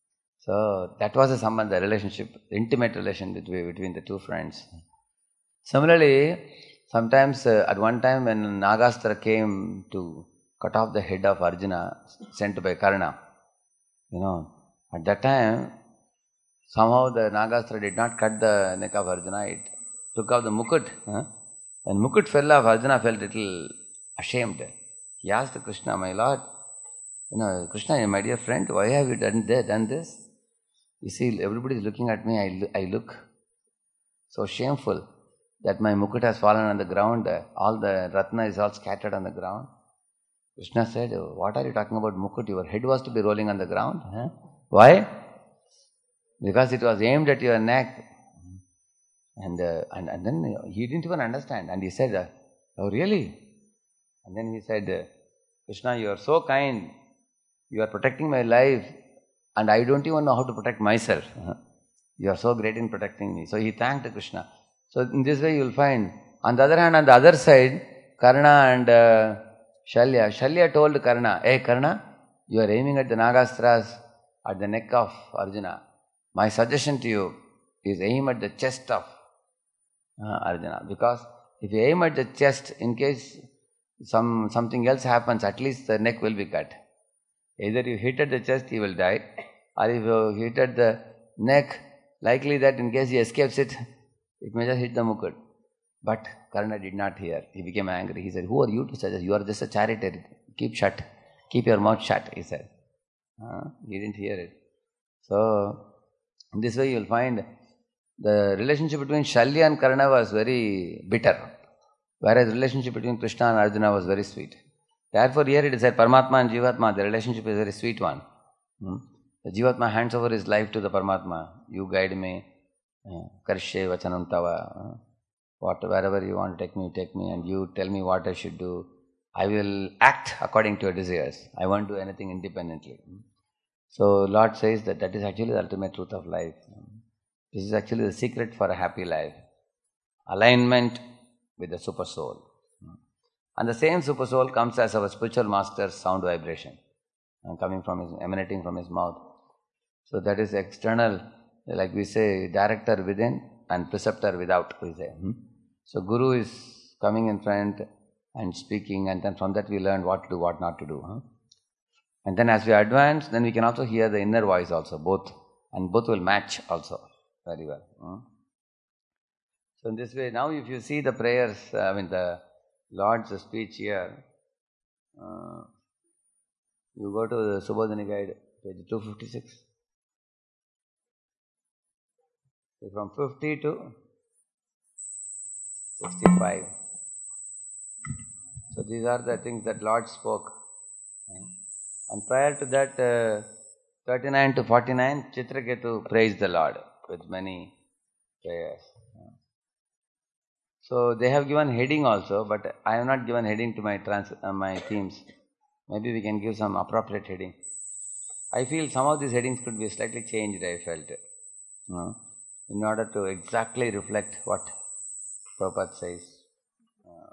So that was a sambandha, the relationship, intimate relation between, between the two friends. Similarly, sometimes uh, at one time when Nagastra came to cut off the head of Arjuna, sent by Karna, you know, at that time, somehow the Nagastra did not cut the neck of Arjuna, it took off the mukut. Huh? When mukut fell off, Arjuna felt a little ashamed. He asked Krishna, my Lord, you know, Krishna, my dear friend, why have you done, that, done this? You see, everybody is looking at me, I, I look so shameful that my mukut has fallen on the ground, all the ratna is all scattered on the ground. Krishna said, what are you talking about mukut? Your head was to be rolling on the ground. Huh? Why? Because it was aimed at your neck. And, uh, and and then he didn't even understand. And he said, uh, oh really? And then he said, uh, Krishna, you are so kind. You are protecting my life. And I don't even know how to protect myself. Uh-huh. You are so great in protecting me. So he thanked Krishna. So in this way you will find. On the other hand, on the other side, Karna and uh, Shalya. Shalya told Karna, hey Karna, you are aiming at the Nagastras at the neck of Arjuna. My suggestion to you is aim at the chest of uh, Arjuna. Because if you aim at the chest, in case some something else happens, at least the neck will be cut. Either you hit at the chest, he will die. Or if you hit at the neck, likely that in case he escapes it, it may just hit the mukut. But Karna did not hear. He became angry. He said, who are you to suggest? You are just a charioteer. Keep shut. Keep your mouth shut, he said. Uh, he didn't hear it. So, in this way you will find the relationship between Shalya and Karna was very bitter. Whereas the relationship between Krishna and Arjuna was very sweet. Therefore here it is said, Paramatma and Jivatma, the relationship is a very sweet one. Hmm? The Jivatma hands over his life to the Paramatma. You guide me. Karshe vachanam tava. What, wherever you want to take me, take me, and you tell me what I should do. I will act according to your desires. I won't do anything independently. So Lord says that that is actually the ultimate truth of life. This is actually the secret for a happy life. Alignment with the super soul. And the same super soul comes as our spiritual master's sound vibration, and coming from his, emanating from his mouth. So that is external, like we say, director within and preceptor without, we say. Hmm? So Guru is coming in front and speaking, and then from that we learn what to do, what not to do. Huh? And then as we advance, then we can also hear the inner voice also, both. And both will match also very well. Hmm? So in this way, now if you see the prayers, I mean the Lord's speech here, uh, You go to the Subodhini Guide, page two fifty-six. From fifty to sixty-five. So these are the things that Lord spoke. And prior to that, uh, thirty-nine to forty-nine, Chitraketu praised the Lord with many prayers. So they have given heading also, but I have not given heading to my trans uh, my themes. Maybe we can give some appropriate heading. I feel some of these headings could be slightly changed, I felt, you know, in order to exactly reflect what Prabhupada says. Uh,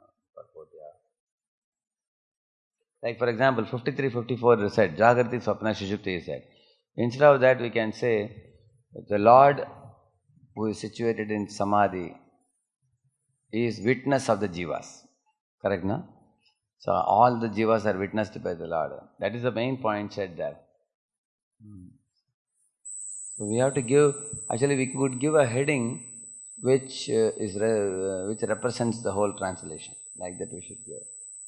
like for example, fifty-three fifty-four said, Jagrati Swapna Sushupti said. Instead of that, we can say, the Lord who is situated in Samadhi is witness of the jivas. Correct, no? So all the jivas are witnessed by the Lord. That is the main point said there. So we have to give, actually we could give a heading which uh, is re, uh, which represents the whole translation. Like that we should give.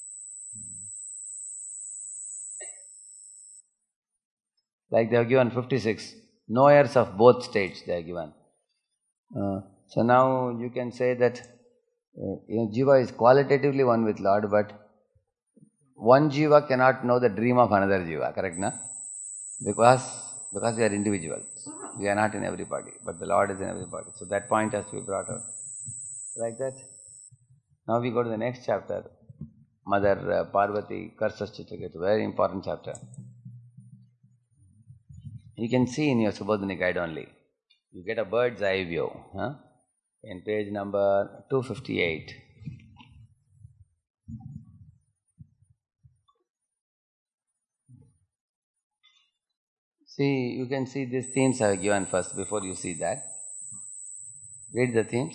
Like they have given fifty-six, knowers of both states they have given. Uh, so now you can say that uh, you know, jiva is qualitatively one with Lord, but one jiva cannot know the dream of another jiva, correct, na? Because, because we are individuals. We are not in everybody, but the Lord is in everybody. So that point has to be brought out. Like that. Now we go to the next chapter. Mother uh, Parvati Karsas Chitraketu, very important chapter. You can see in your Subodhini Guide only. You get a bird's eye view. Huh? In page number two fifty-eight. See, you can see these themes I have given first before you see that. Read the themes.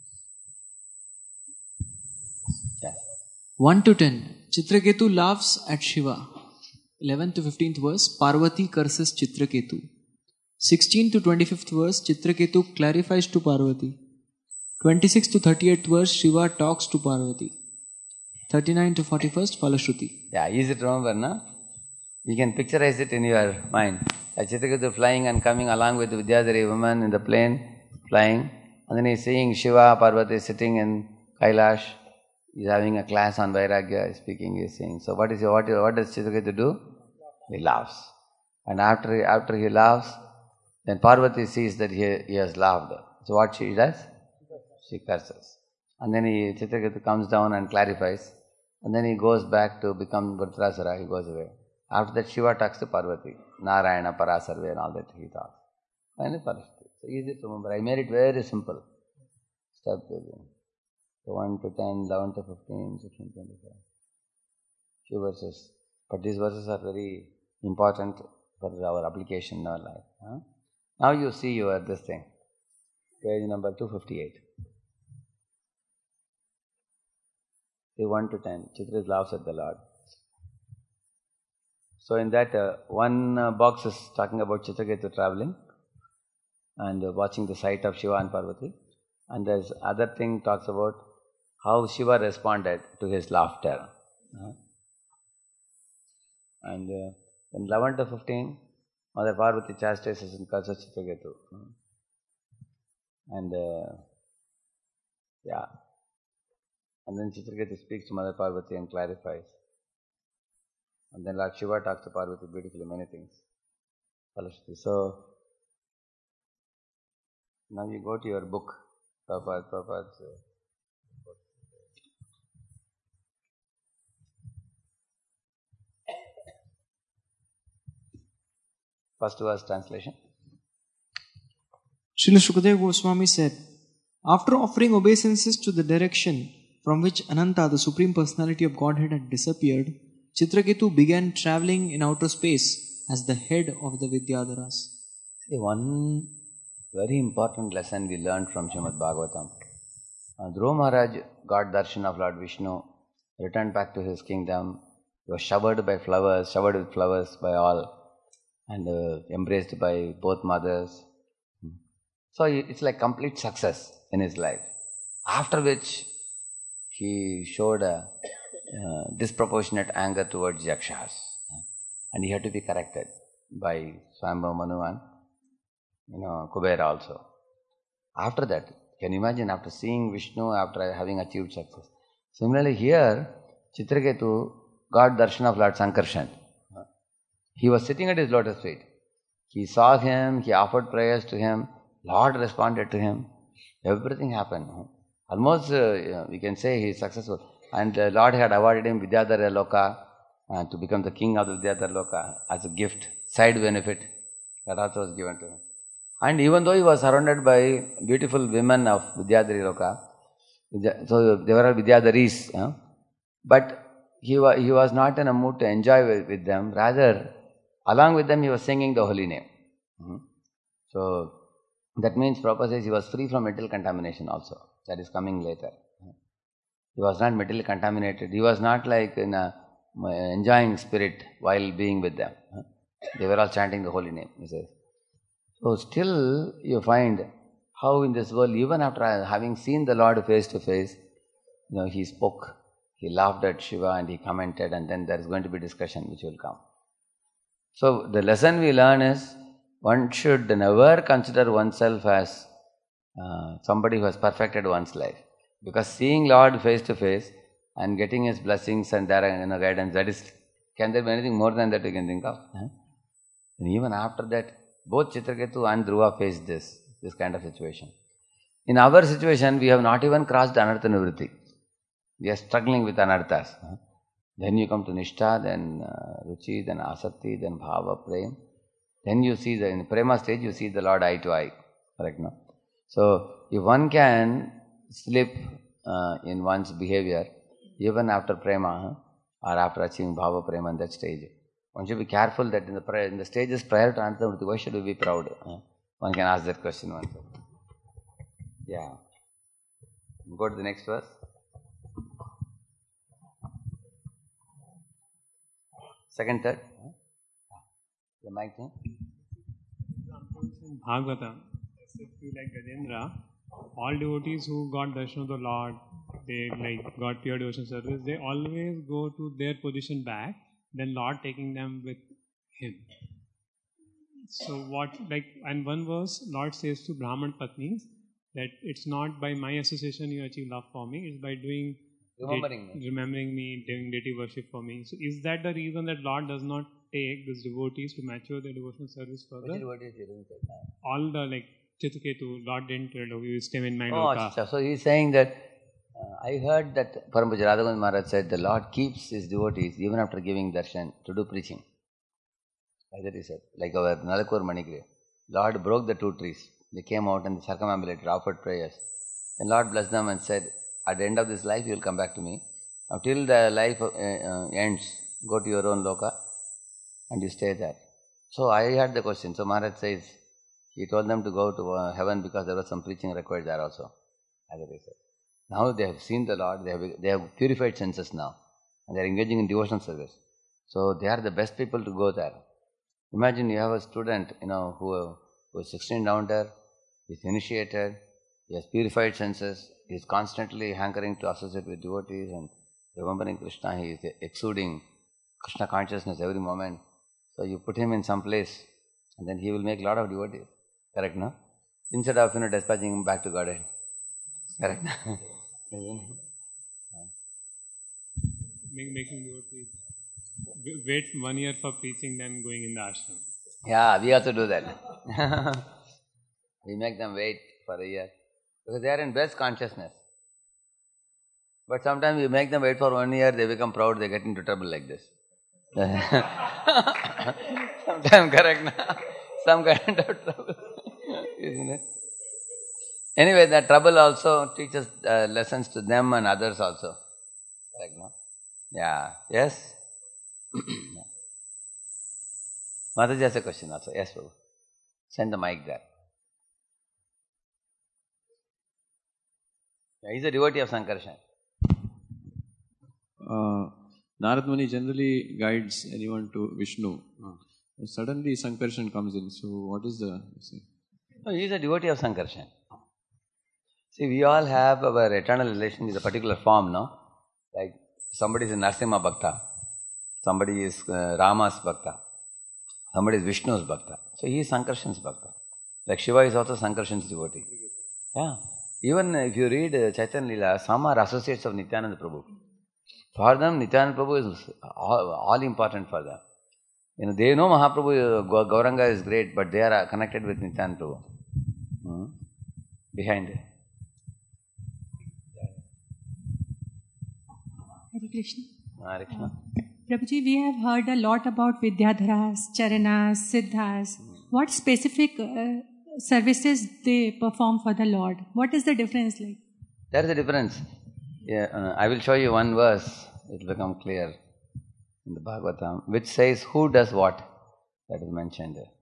Yes. one to ten. Chitraketu laughs at Shiva. eleventh to fifteenth verse, Parvati curses Chitraketu. sixteenth to twenty-fifth verse, Chitraketu clarifies to Parvati. twenty-sixth to thirty-eighth verse, Shiva talks to Parvati. thirty-nine to forty-first, Falashruti. Yeah, easy to remember, no? You can picturize it in your mind. Like Chitraketu flying and coming along with Vidyadhari woman in the plane, flying. And then he's seeing Shiva, Parvati sitting in Kailash. He's having a class on Vairagya, he's speaking, he's saying. So what is what, what does Chitraketu do? He laughs. And after, after he laughs, then Parvati sees that he, he has laughed. So what she does? She curses. And then he, Chitraketu comes down and clarifies. And then he goes back to become Vritrasura, he goes away. After that, Shiva talks to Parvati. Narayana, Parasarve and all that he talks. And Parashti. So easy to remember. I made it very simple. Step one to ten, eleven to fifteen, sixteen, twenty-five. Few verses. But these verses are very important for our application in our life. Huh? Now you see your this thing. Page number two fifty-eight. See one to ten. Chitra laughs at the Lord. So in that uh, one uh, box is talking about Chitraketu traveling and uh, watching the sight of Shiva and Parvati. And there's other thing talks about how Shiva responded to his laughter. Uh, and uh, in eleven to fifteen, Mother Parvati chastises and curses Chitraketu. Uh, and uh, yeah. And then Chitraketu speaks to Mother Parvati and clarifies. And then Lord Shiva talks to Parvati beautifully, many things. So, now you go to your book, Prabhupada, Prabhupada's uh, first verse translation. Srila Shukadeva Goswami said, after offering obeisances to the direction from which Ananta, the Supreme Personality of Godhead, had disappeared, Chitraketu began travelling in outer space as the head of the Vidyadharas. See, one very important lesson we learned from Srimad Bhagavatam. Uh, Dhruva Maharaj got darshan of Lord Vishnu, returned back to his kingdom. He was showered by flowers, showered with flowers by all, and uh, embraced by both mothers. So it's like complete success in his life. After which he showed a uh, disproportionate anger towards yakshas. and he had to be corrected by Swayambhu Manu and you know, Kubera also. After that, can you imagine after seeing Vishnu, after having achieved success? Similarly here, Chitraketu got darshan of Lord Sankarshan. He was sitting at his lotus feet. He saw him, he offered prayers to him, Lord responded to him. Everything happened. Almost uh, we can say he is successful. And the Lord had awarded him Vidyadhara Loka uh, to become the king of the Vidyadhara Loka as a gift, side benefit. That also was given to him. And even though he was surrounded by beautiful women of Vidyadhari Loka, so they were all Vidyadharis, uh, but he was, he was not in a mood to enjoy with, with them. Rather, along with them he was singing the holy name. Mm-hmm. So that means Prabhupada says he was free from material contamination also. That is coming later. He was not materially contaminated. He was not like in a enjoying spirit while being with them. They were all chanting the holy name, he says. So still you find how in this world, even after having seen the Lord face to face, you know, he spoke, he laughed at Shiva and he commented, and then there is going to be discussion which will come. So the lesson we learn is, one should never consider oneself as uh, somebody who has perfected one's life. Because seeing Lord face to face and getting His blessings and their you know, guidance, that is, can there be anything more than that we can think of? Huh? And even after that, both Chitraketu and Dhruva faced this, this kind of situation. In our situation, we have not even crossed Anartha Nivritti. We are struggling with Anarthas. Huh? Then you come to Nishtha, then uh, Ruchi, then Asakti, then Bhava, Prem. Then you see, the, in the Prema stage, you see the Lord eye to eye. Correct, no? So, if one can slip uh, in one's behavior, even after Prema, huh, or after achieving Bhava, Prema in that stage, one should be careful that in the prayer, in the stages prior to Anartha, why should we be proud? Huh? One can ask that question once. Yeah. Go to the next verse. Second, third. Huh? The mic thing. In Bhagavata, said to like Gajendra, all devotees who got darshan of the Lord, they like got pure devotion service, they always go to their position back, then Lord taking them with Him. So what, like, and one verse, Lord says to Brahman Patnis that it's not by my association you achieve love for me, it's by doing Remembering de- me. remembering me, doing deity worship for me. So is that the reason that Lord does not take these devotees to mature their devotional service further? Which devotees you didn't say that? All the like Chitraketu, Lord didn't tell you stay in my Oh, loka. achha. So he is saying that, uh, I heard that Param Pujya Radhagovind Maharaj said the Lord keeps His devotees even after giving darshan to do preaching. Like that he said. Like our Nalakur Manikri. Lord broke the two trees. They came out and circumambulated, offered prayers. Then Lord blessed them and said, at the end of this life you will come back to me. Now till the life uh, uh, ends, go to your own loka and you stay there. So I had the question. So Maharaj says, he told them to go to uh, heaven because there was some preaching required there also. As I said. Now they have seen the Lord, they have, they have purified senses now. And they are engaging in devotional service. So they are the best people to go there. Imagine you have a student, you know, who, who is sixteen down there, he is initiated, he has purified senses, he is constantly hankering to associate with devotees and remembering Krishna, he is exuding Krishna consciousness every moment. So you put him in some place and then he will make a lot of devotees. Correct, no? Instead of, you know, dispatching him back to Godhead. Correct? Make, making devotees wait one year for preaching, then going in the ashram. Yeah, we have to do that. We make them wait for a year. Because they are in best consciousness. But sometimes we make them wait for one year, they become proud, they get into trouble like this. Sometimes, correct now? Some kind of trouble. Isn't it? Anyway, that trouble also teaches uh, lessons to them and others also. Correct now? Yeah. Yes? Yeah. Mataji has a question also. Yes, Prabhu. Send the mic there. Yeah, he's a devotee of Sankarshan. Uh, Narad Muni generally guides anyone to Vishnu. Uh, suddenly Sankarshan comes in. So what is the... No, he is a devotee of Sankarshan. See, we all have our eternal relation with a particular form, no? Like somebody is a Narasimha Bhakta, somebody is uh, Rama's Bhakta. Somebody is Vishnu's Bhakta. So he is Sankarshan's Bhakta. Like Shiva is also Sankarshan's devotee. Yeah. Even if you read uh, Chaitanya Leela, some are associates of Nityananda Prabhu. For them, Nityananda Prabhu is all, all important for them. You know, they know Mahaprabhu, uh, Gauranga is great, but they are connected with Nityananda Prabhu. Hmm? Behind it. Hare Krishna. Hare Krishna. Prabhuji, we have heard a lot about Vidyadharas, Charanas, Siddhas. What specific uh, services they perform for the Lord? What is the difference like? There is a difference. Yeah, uh, I will show you one verse. It will become clear in the Bhagavatam, which says who does what. That is mentioned there.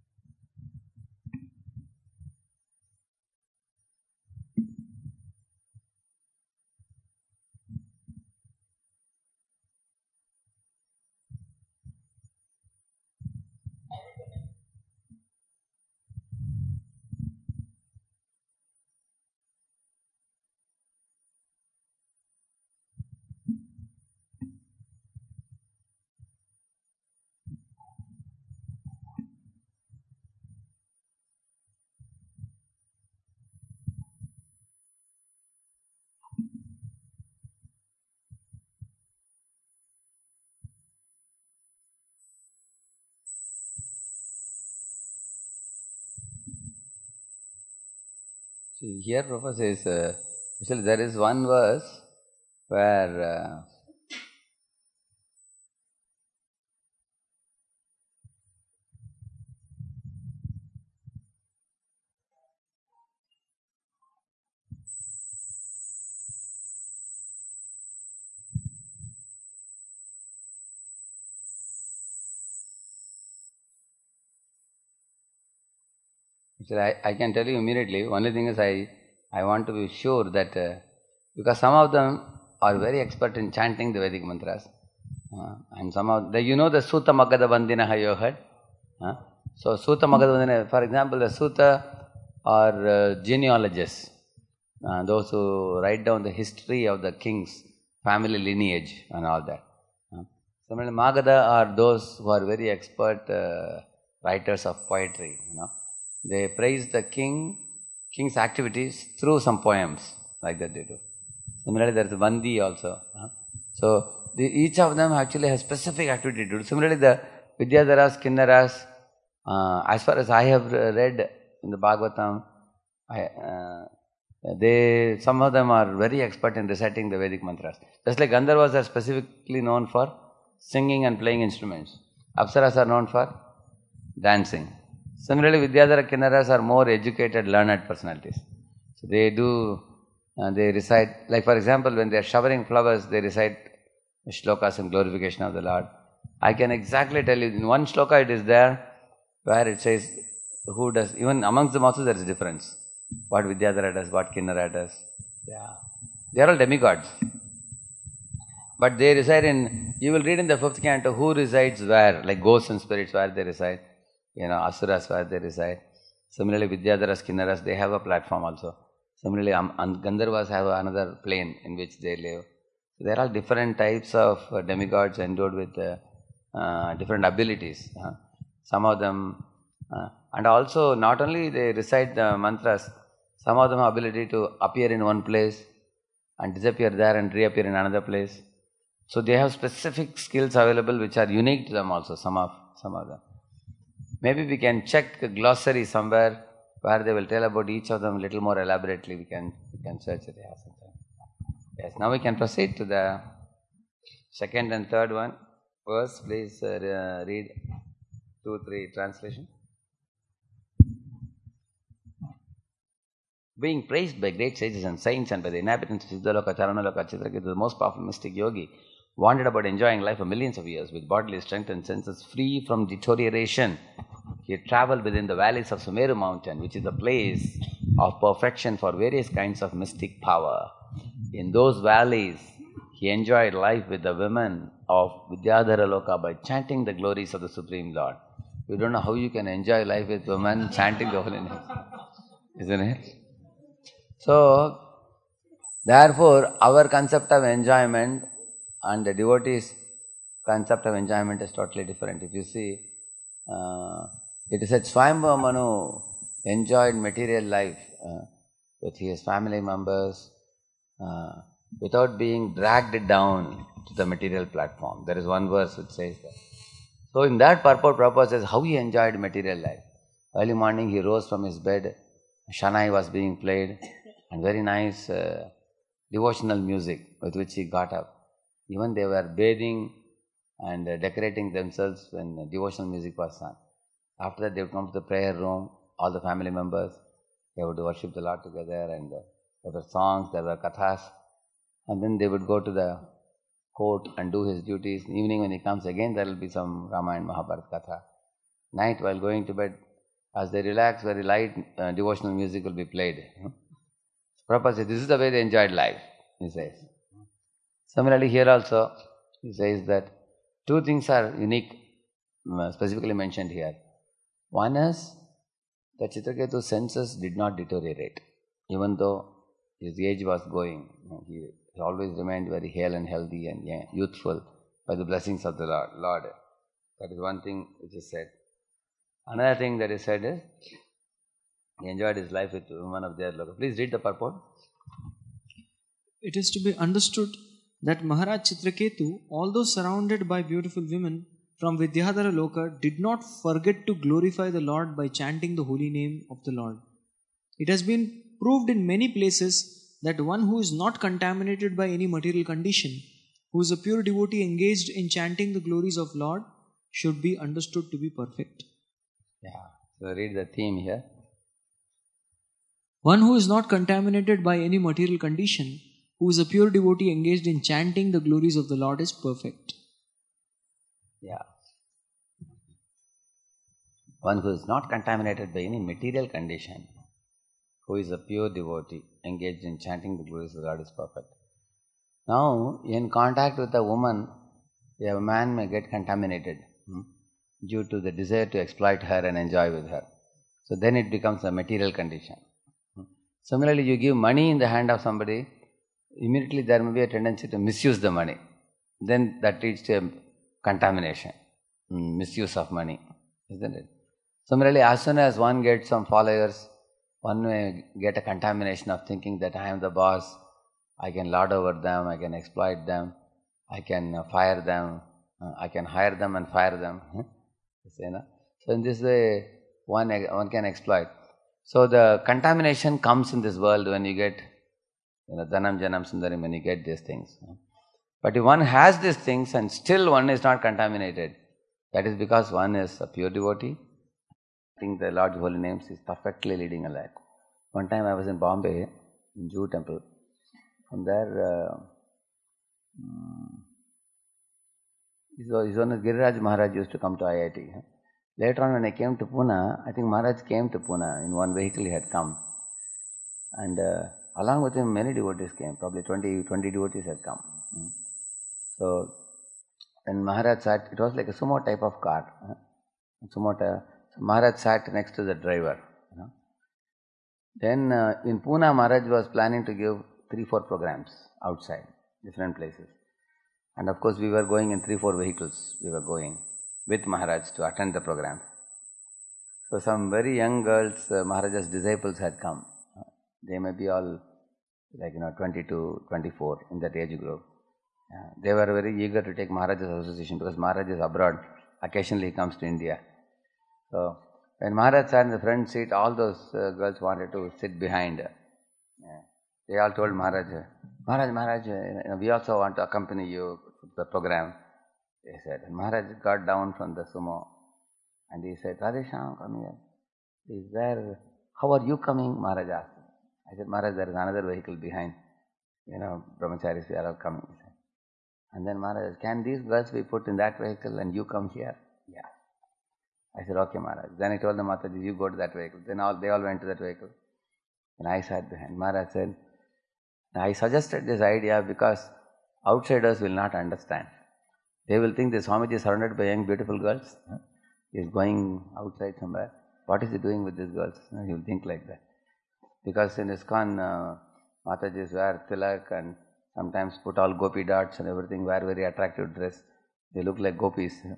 See, here Prabhupada says, uh, actually there is one verse where uh, actually I, I can tell you immediately. Only thing is I, I want to be sure that, uh, because some of them are very expert in chanting the Vedic mantras. Uh, and some of the, you know the Sutta Magadha Vandina, have you heard? Uh, so Sutta Magadha Vandina, for example, the Sutta are uh, genealogists. Uh, those who write down the history of the king's family lineage and all that. Uh, similarly, Magadha are those who are very expert uh, writers of poetry. You know, they praise the king, king's activities through some poems, like that they do. Similarly, there is Vandi also. Uh, so the, each of them actually has specific activity to do. Similarly, the Vidyadharas, Kinnaras, uh, as far as I have read in the Bhagavatam, I, uh, they some of them are very expert in reciting the Vedic mantras. Just like Gandharvas are specifically known for singing and playing instruments. Apsaras are known for dancing. Similarly, Vidyadhara, Kinnaras are more educated, learned personalities. So they do, uh, they recite, like for example, when they are showering flowers, they recite shlokas in glorification of the Lord. I can exactly tell you, in one shloka it is there, where it says, who does, even amongst them also there is difference. What Vidyadhara does, what Kinnara does. Yeah. They are all demigods. But they reside in, you will read in the fifth canto who resides where, like ghosts and spirits where they reside, you know, asuras where they reside. Similarly, Vidyadharas, Kinnaras, they have a platform also. Similarly, um, Gandharvas have another plane in which they live. So there are different types of uh, demigods endowed with uh, uh, different abilities. Uh, some of them, uh, and also not only they recite the mantras, some of them have ability to appear in one place and disappear there and reappear in another place. So they have specific skills available which are unique to them also, some of, some of them. Maybe we can check a glossary somewhere where they will tell about each of them a little more elaborately. We can, we can search it. Yeah, sometime. Yes, now we can proceed to the second and third one. First, please uh, read two, three translation. Being praised by great sages and saints and by the inhabitants of Siddhaloka, Charanaloka, Chitraketu, the most powerful mystic yogi, wandered about enjoying life for millions of years with bodily strength and senses free from deterioration. He travelled within the valleys of Sumeru mountain, which is the place of perfection for various kinds of mystic power. In those valleys, he enjoyed life with the women of Vidyadhara Loka by chanting the glories of the Supreme Lord. You don't know how you can enjoy life with women chanting the holy name, isn't it? So, therefore, our concept of enjoyment and the devotee's concept of enjoyment is totally different. If you see, uh, it is said Swayambhuva Manu enjoyed material life uh, with his family members uh, without being dragged down to the material platform. There is one verse which says that. So in that purport, Prabhupada says how he enjoyed material life. Early morning he rose from his bed, Shanai was being played, and very nice uh, devotional music with which he got up. Even they were bathing and uh, decorating themselves when uh, devotional music was sung. After that they would come to the prayer room, all the family members, they would worship the Lord together, and uh, there were songs, there were kathas, and then they would go to the court and do his duties. In the evening when he comes again, there will be some Ramayana Mahabharata katha. Night while going to bed, as they relax, very light uh, devotional music will be played. Prabhupada says, this is the way they enjoyed life, he says. Similarly here also, he says that two things are unique, uh, specifically mentioned here. One is that Chitraketu's senses did not deteriorate. Even though his age was going, he always remained very hale and healthy and youthful by the blessings of the Lord. Lord. That is one thing which is said. Another thing that is said is, he enjoyed his life with women of their loka. Please read the purport. It is to be understood that Maharaj Chitraketu, although surrounded by beautiful women from Vidyadhara Loka, did not forget to glorify the Lord by chanting the holy name of the Lord. It has been proved in many places that one who is not contaminated by any material condition, who is a pure devotee engaged in chanting the glories of Lord, should be understood to be perfect. Yeah, so read the theme here. One who is not contaminated by any material condition, who is a pure devotee engaged in chanting the glories of the Lord, is perfect. Yeah. One who is not contaminated by any material condition, who is a pure devotee engaged in chanting the glories of the Lord, is perfect. Now, in contact with a woman, a man may get contaminated hmm, due to the desire to exploit her and enjoy with her. So then it becomes a material condition. Hmm. Similarly, you give money in the hand of somebody, immediately there may be a tendency to misuse the money. Then that leads to a contamination, hmm, misuse of money, isn't it? Similarly, as soon as one gets some followers, one may get a contamination of thinking that I am the boss, I can lord over them, I can exploit them, I can uh, fire them, uh, I can hire them and fire them. You know? So in this way, one, one can exploit. So the contamination comes in this world when you get, you know, Dhanam Janam Sundarim, when you get these things. But if one has these things and still one is not contaminated, that is because one is a pure devotee. I think the Lord's holy names is perfectly leading a life. One time I was in Bombay, in Jew temple. From there, uh, um, his own Giriraj Maharaj used to come to I I T. Later on when I came to Pune, I think Maharaj came to Pune. In one vehicle he had come. And uh, along with him many devotees came, probably twenty, twenty devotees had come. Hmm. So when Maharaj sat, it was like a sumo type of car. Huh? Sumo type. So Maharaj sat next to the driver. You know. Then uh, in Pune, Maharaj was planning to give three, four programs outside, different places. And of course we were going in three, four vehicles, we were going with Maharaj to attend the program. So some very young girls, uh, Maharaj's disciples had come. They may be all like, you know, twenty to twenty-four in that age group. Uh, they were very eager to take Maharaj's association because Maharaj is abroad. Occasionally he comes to India. So when Maharaj sat in the front seat, all those uh, girls wanted to sit behind. Yeah. They all told Maharaj, Maharaj, Maharaj, uh, we also want to accompany you to the program. They said. And Maharaj got down from the sumo and he said, Radhesham, come here. Is there, how are you coming? Maharaj asked. I said, Maharaj, there is another vehicle behind. You know, brahmacharis, we are all coming. He said. And then Maharaj, can these girls be put in that vehicle and you come here? Yeah. I said, okay, Maharaj. Then I told the Mataji, you go to that vehicle. Then all they all went to that vehicle. And I sat behind. Maharaj said, I suggested this idea because outsiders will not understand. They will think the Swamiji is surrounded by young beautiful girls. He is going outside somewhere. What is he doing with these girls? He will think like that. Because in ISKCON, uh, Matajis wear tilak and sometimes put all gopi dots and everything, wear very attractive dress. They look like gopis.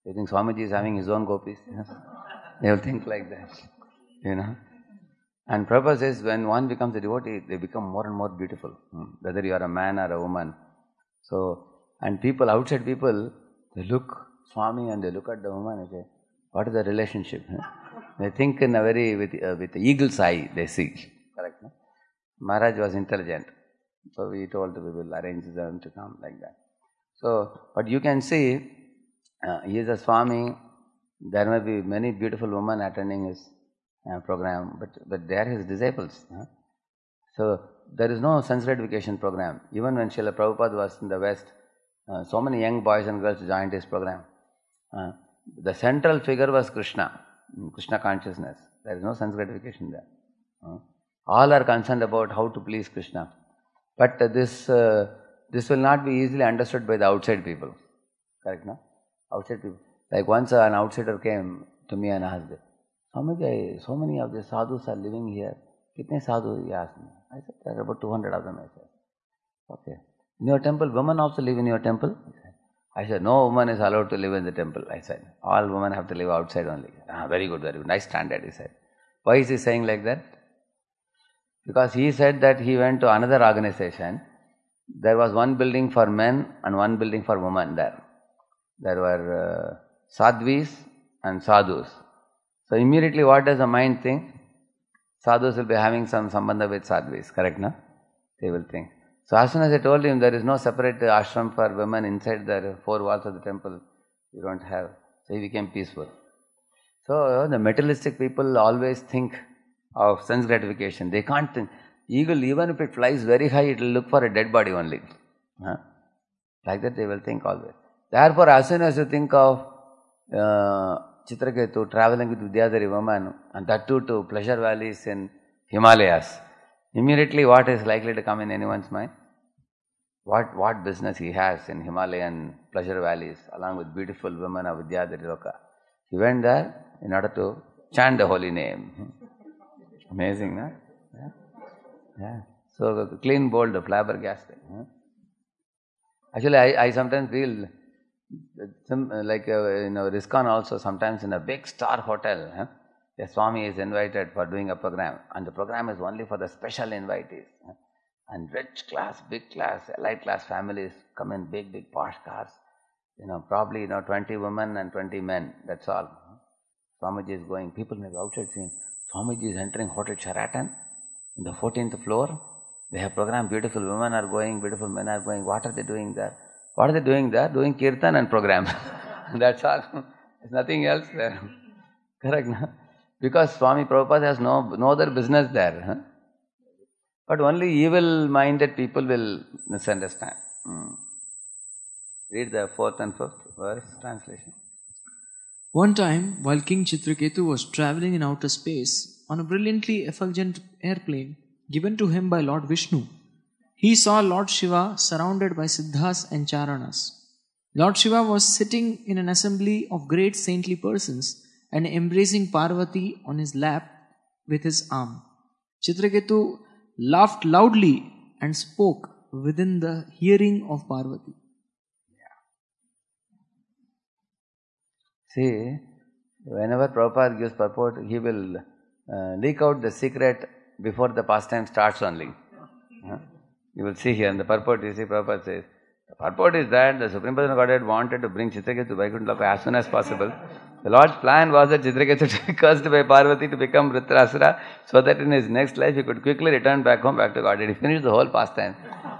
They think Swamiji is having his own gopis. You know? They will think like that. You know. And Prabhupada says, when one becomes a devotee, they become more and more beautiful. Whether you are a man or a woman. So, and people, outside people, they look Swami and they look at the woman and say, what is the relationship? They think in a very, with, uh, with the eagle's eye, they see. Correct? No? Maharaj was intelligent. So we told the people, arrange them to come like that. So, but you can see, uh, he is a Swami. There may be many beautiful women attending his uh, program, but, but they are his disciples. Huh? So, there is no sense gratification program. Even when Srila Prabhupada was in the West, uh, so many young boys and girls joined his program. Uh, the central figure was Krishna, Krishna consciousness. There is no sense gratification there. Uh, all are concerned about how to please Krishna. But uh, this uh, this will not be easily understood by the outside people. Correct, no? Outside people. Like once uh, an outsider came to me and asked, Swamiji, so many of the sadhus are living here. Kitne sadhu? He asked me. I said, there are about two hundred of them. I said, okay. In your temple, women also live in your temple? He said, I said, no woman is allowed to live in the temple. I said, all women have to live outside only. Ah, very good, very good. Nice standard, he said. Why is he saying like that? Because he said that he went to another organization. There was one building for men and one building for women there. There were uh, sadhvis and sadhus. So immediately what does the mind think? Sadhus will be having some sambandha with sadhvis, correct, no? They will think. So as soon as I told him there is no separate ashram for women inside the four walls of the temple, you don't have. So he became peaceful. So the materialistic people always think of sense gratification. They can't think. Eagle, even if it flies very high, it will look for a dead body only. Huh? Like that they will think always. Therefore, as soon as you think of uh, Chitraketu traveling with Vidyadhari woman, and that too to pleasure valleys in Himalayas, immediately what is likely to come in anyone's mind? What what business he has in Himalayan pleasure valleys along with beautiful women of Vidyadhari Loka. He went there in order to chant the holy name. Amazing, no? Yeah. yeah. So clean, bold, flabbergasted. Huh? Actually, I, I sometimes feel some, like uh, in our ISKCON also, sometimes in a big star hotel, huh? the Swami is invited for doing a program, and the program is only for the special invitees. Huh? And rich class, big class, elite class families come in big, big posh cars. You know, probably, you know, twenty women and twenty men, that's all. Swamiji is going, people may be outside saying, Swamiji is entering Hotel Sheraton in the fourteenth floor. They have programmed, beautiful women are going, beautiful men are going. What are they doing there? What are they doing there? Doing kirtan and program. That's all. There's nothing else there. Correct, no? Because Swami Prabhupada has no, no other business there. Huh? But only evil-minded people will misunderstand. Hmm. Read the fourth and fifth verse translation. One time, while King Chitraketu was travelling in outer space on a brilliantly effulgent airplane given to him by Lord Vishnu, he saw Lord Shiva surrounded by Siddhas and Charanas. Lord Shiva was sitting in an assembly of great saintly persons and embracing Parvati on his lap with his arm. Chitraketu laughed loudly and spoke within the hearing of Parvati. See, whenever Prabhupada gives purport, he will uh, leak out the secret before the pastime starts only. Huh? You will see here in the purport, you see Prabhupada says, the purport is that the Supreme Personality of Godhead wanted to bring Chitraketu to Vaikuntha Loka as soon as possible. The Lord's plan was that Chitraketu should be cursed by Parvati to become Vritrasura, so that in his next life he could quickly return back home, back to Godhead. He finished the whole pastime.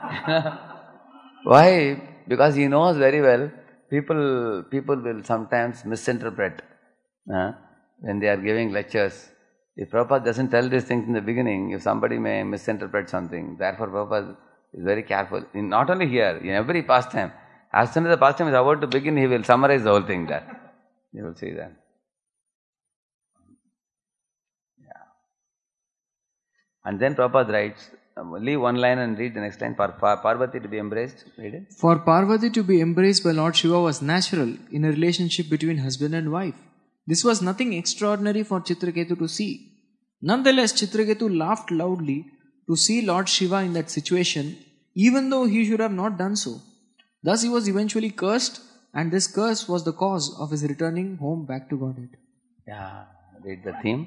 Why? Because he knows very well, people people will sometimes misinterpret uh, when they are giving lectures. If Prabhupada doesn't tell these things in the beginning, if somebody may misinterpret something, therefore Prabhupada is very careful. In, not only here, in every pastime. As soon as the pastime is about to begin, he will summarize the whole thing there. You will see that. Yeah. And then Prabhupada writes, leave one line and read the next line. Par- Par- Parvati to be embraced. Read it. For Parvati to be embraced by Lord Shiva was natural in a relationship between husband and wife. This was nothing extraordinary for Chitraketu to see. Nonetheless, Chitraketu laughed loudly to see Lord Shiva in that situation, even though he should have not done so. Thus he was eventually cursed and this curse was the cause of his returning home back to Godhead. Yeah, read the theme.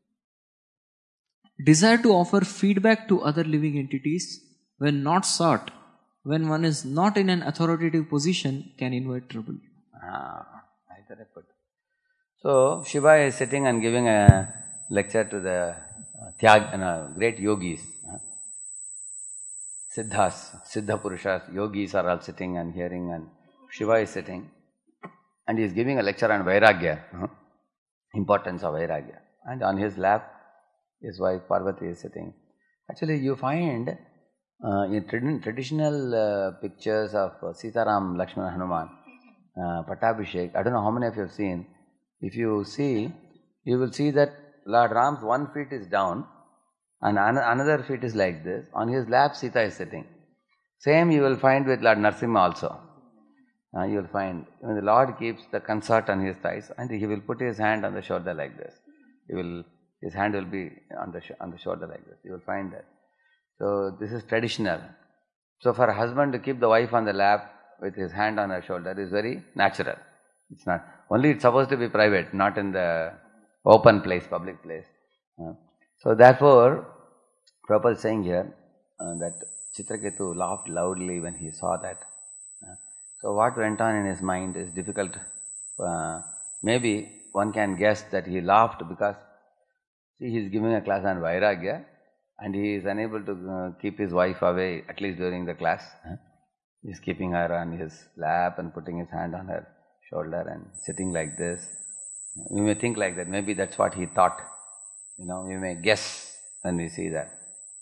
Desire to offer feedback to other living entities, when not sought, when one is not in an authoritative position, can invite trouble. Ah, I thought I put. So, Shiva is sitting and giving a lecture to the uh, Tyag, uh, great yogis. Uh, Siddhas, Siddha Purushas, yogis are all sitting and hearing, and Shiva is sitting and he is giving a lecture on Vairagya, uh, importance of Vairagya. And on his lap, his wife Parvati is sitting. Actually, you find uh, in trad- traditional uh, pictures of uh, Sitaram, Lakshmana, Hanuman, uh, Pattabhishek, I don't know how many of you have seen. If you see, you will see that Lord Ram's one feet is down and an- another feet is like this. On his lap, Sita is sitting. Same you will find with Lord Narasimha also. Uh, you will find when the Lord keeps the consort on his thighs and he will put his hand on the shoulder like this. He will, his hand will be on the sh- on the shoulder like this. You will find that. So this is traditional. So for a husband to keep the wife on the lap with his hand on her shoulder is very natural. It's not only it's supposed to be private, not in the open place, public place. Uh, so therefore, Prabhupada is saying here uh, that Chitraketu laughed loudly when he saw that. Uh, so what went on in his mind is difficult. Uh, maybe one can guess that he laughed because see, he is giving a class on Vairagya and he is unable to uh, keep his wife away, at least during the class. Uh, he is keeping her on his lap and putting his hand on her shoulder and sitting like this. You may think like that, maybe that's what he thought. You know, you may guess when we see that.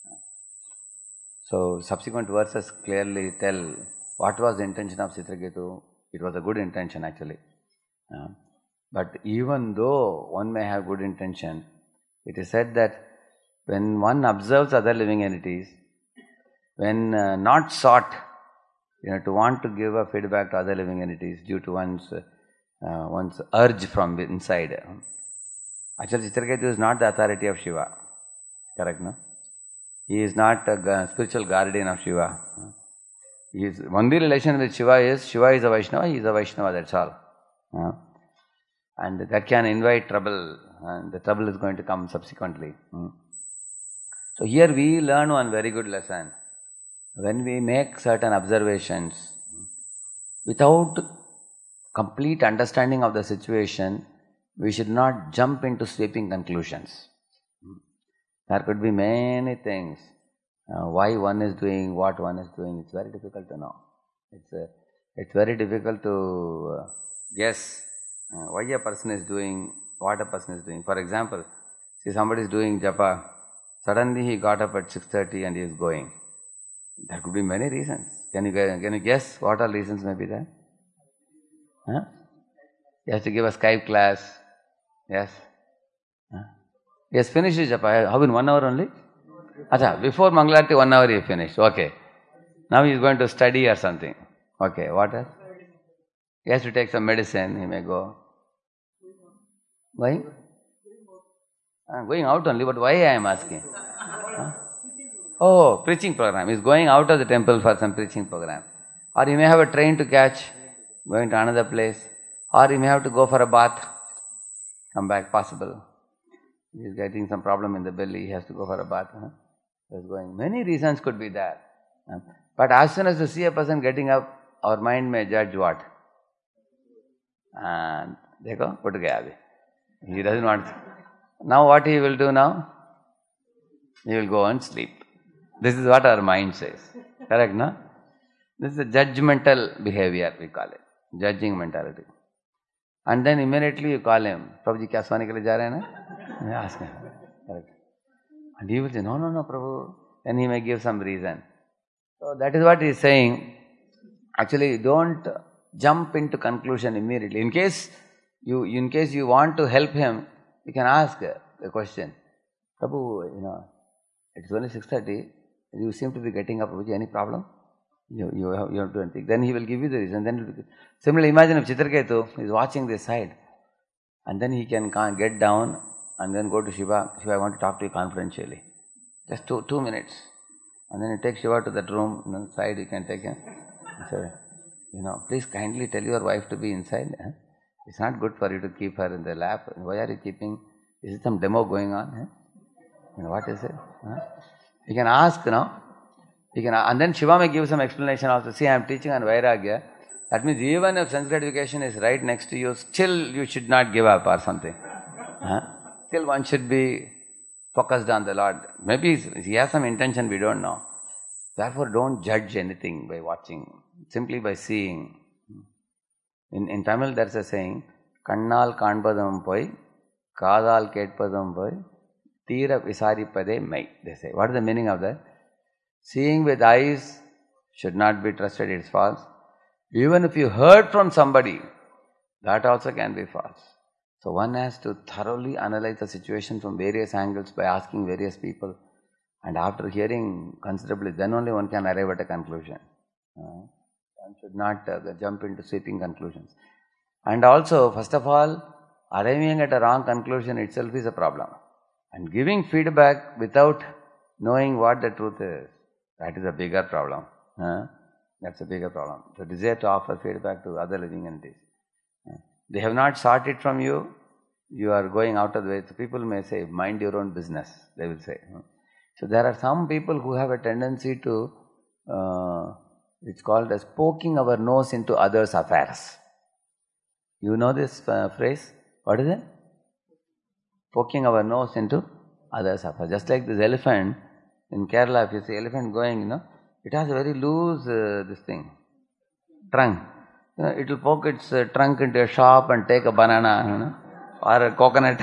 So, subsequent verses clearly tell what was the intention of Chitraketu. It was a good intention actually. Uh, but even though one may have good intention, it is said that when one observes other living entities, when uh, not sought, you know, to want to give a feedback to other living entities due to one's uh, uh, one's urge from inside. Actually, Chitraketu is not the authority of Shiva. Correct, no? He is not a gu- spiritual guardian of Shiva. His only relation with Shiva is, Shiva is a Vaishnava, he is a Vaishnava, that's all. Uh, and that can invite trouble, and the trouble is going to come subsequently. Mm. So here we learn one very good lesson. When we make certain observations, without complete understanding of the situation, we should not jump into sweeping conclusions. There could be many things. Uh, why one is doing what one is doing, it's very difficult to know. It's uh, it's very difficult to uh, guess uh, why a person is doing what a person is doing. For example, see somebody is doing japa, suddenly he got up at six thirty and he is going. There could be many reasons. Can you can you guess what all reasons may be there? Huh? He has to give a Skype class. Yes. Huh? He has finished his japa. How in one hour only? Acha, before Mangalarti, one hour he finished. Okay. Now he is going to study or something. Okay, what else? He has to take some medicine, he may go. Why? I'm going out only, but why I am asking? Huh? Oh, preaching program. He is going out of the temple for some preaching program. Or he may have a train to catch, going to another place. Or he may have to go for a bath, come back, possible. He is getting some problem in the belly, he has to go for a bath. Huh? He is going. Many reasons could be there. But as soon as you see a person getting up, our mind may judge what? And dekho, put gaya abhi. He doesn't want to. Now what he will do now? He will go and sleep. This is what our mind says. Correct, no? This is a judgmental behavior, we call it. Judging mentality. And then immediately you call him, Prabhuji, kya soane ke liye ja rahe hain na? Ask him. Correct. And he will say, no, no, no, Prabhu. Then he may give some reason. So that is what he is saying. Actually, don't jump into conclusion immediately. In case you, in case you want to help him, you can ask a question. Prabhu, you know, it's only six thirty. You seem to be getting up. Prabhuji, any problem? You, you, have, you have to think. Then he will give you the reason. Then similarly, imagine if Chitraketu is watching this side, and then he can get down and then go to Shiva. Shiva, I want to talk to you confidentially. Just two two minutes. And then you take Shiva to that room, and then side you can take him. So, you know, please kindly tell your wife to be inside. Huh? It's not good for you to keep her in the lap. Why are you keeping? Is it some demo going on? Huh? You know, what is it? Huh? You can ask, you know. You can, and then Shiva may give some explanation also. See, I am teaching on Vairagya. That means even if sense gratification is right next to you, still you should not give up or something. Huh? Still one should be focused on the Lord. Maybe he has some intention, we don't know. Therefore, don't judge anything by watching, simply by seeing. In, in Tamil, there's a saying, Kannal kanpadam poi, Kadal ketpadam poi, Tira visaripade mai. They say. What is the meaning of that? Seeing with eyes should not be trusted, it's false. Even if you heard from somebody, that also can be false. So one has to thoroughly analyze the situation from various angles by asking various people. And after hearing considerably, then only one can arrive at a conclusion. Uh, one should not uh, jump into sweeping conclusions. And also, first of all, arriving at a wrong conclusion itself is a problem. And giving feedback without knowing what the truth is, that is a bigger problem. Uh, that's a bigger problem. The desire to offer feedback to other living entities. Uh, they have not sought it from you, you are going out of the way. So people may say, mind your own business, they will say. Uh, So there are some people who have a tendency to, uh, it's called as poking our nose into others' affairs. You know this uh, phrase? What is it? Poking our nose into others' affairs. Just like this elephant in Kerala, if you see elephant going, you know, it has a very loose, uh, this thing, trunk. You know, it will poke its uh, trunk into a shop and take a banana, you know, or a coconut.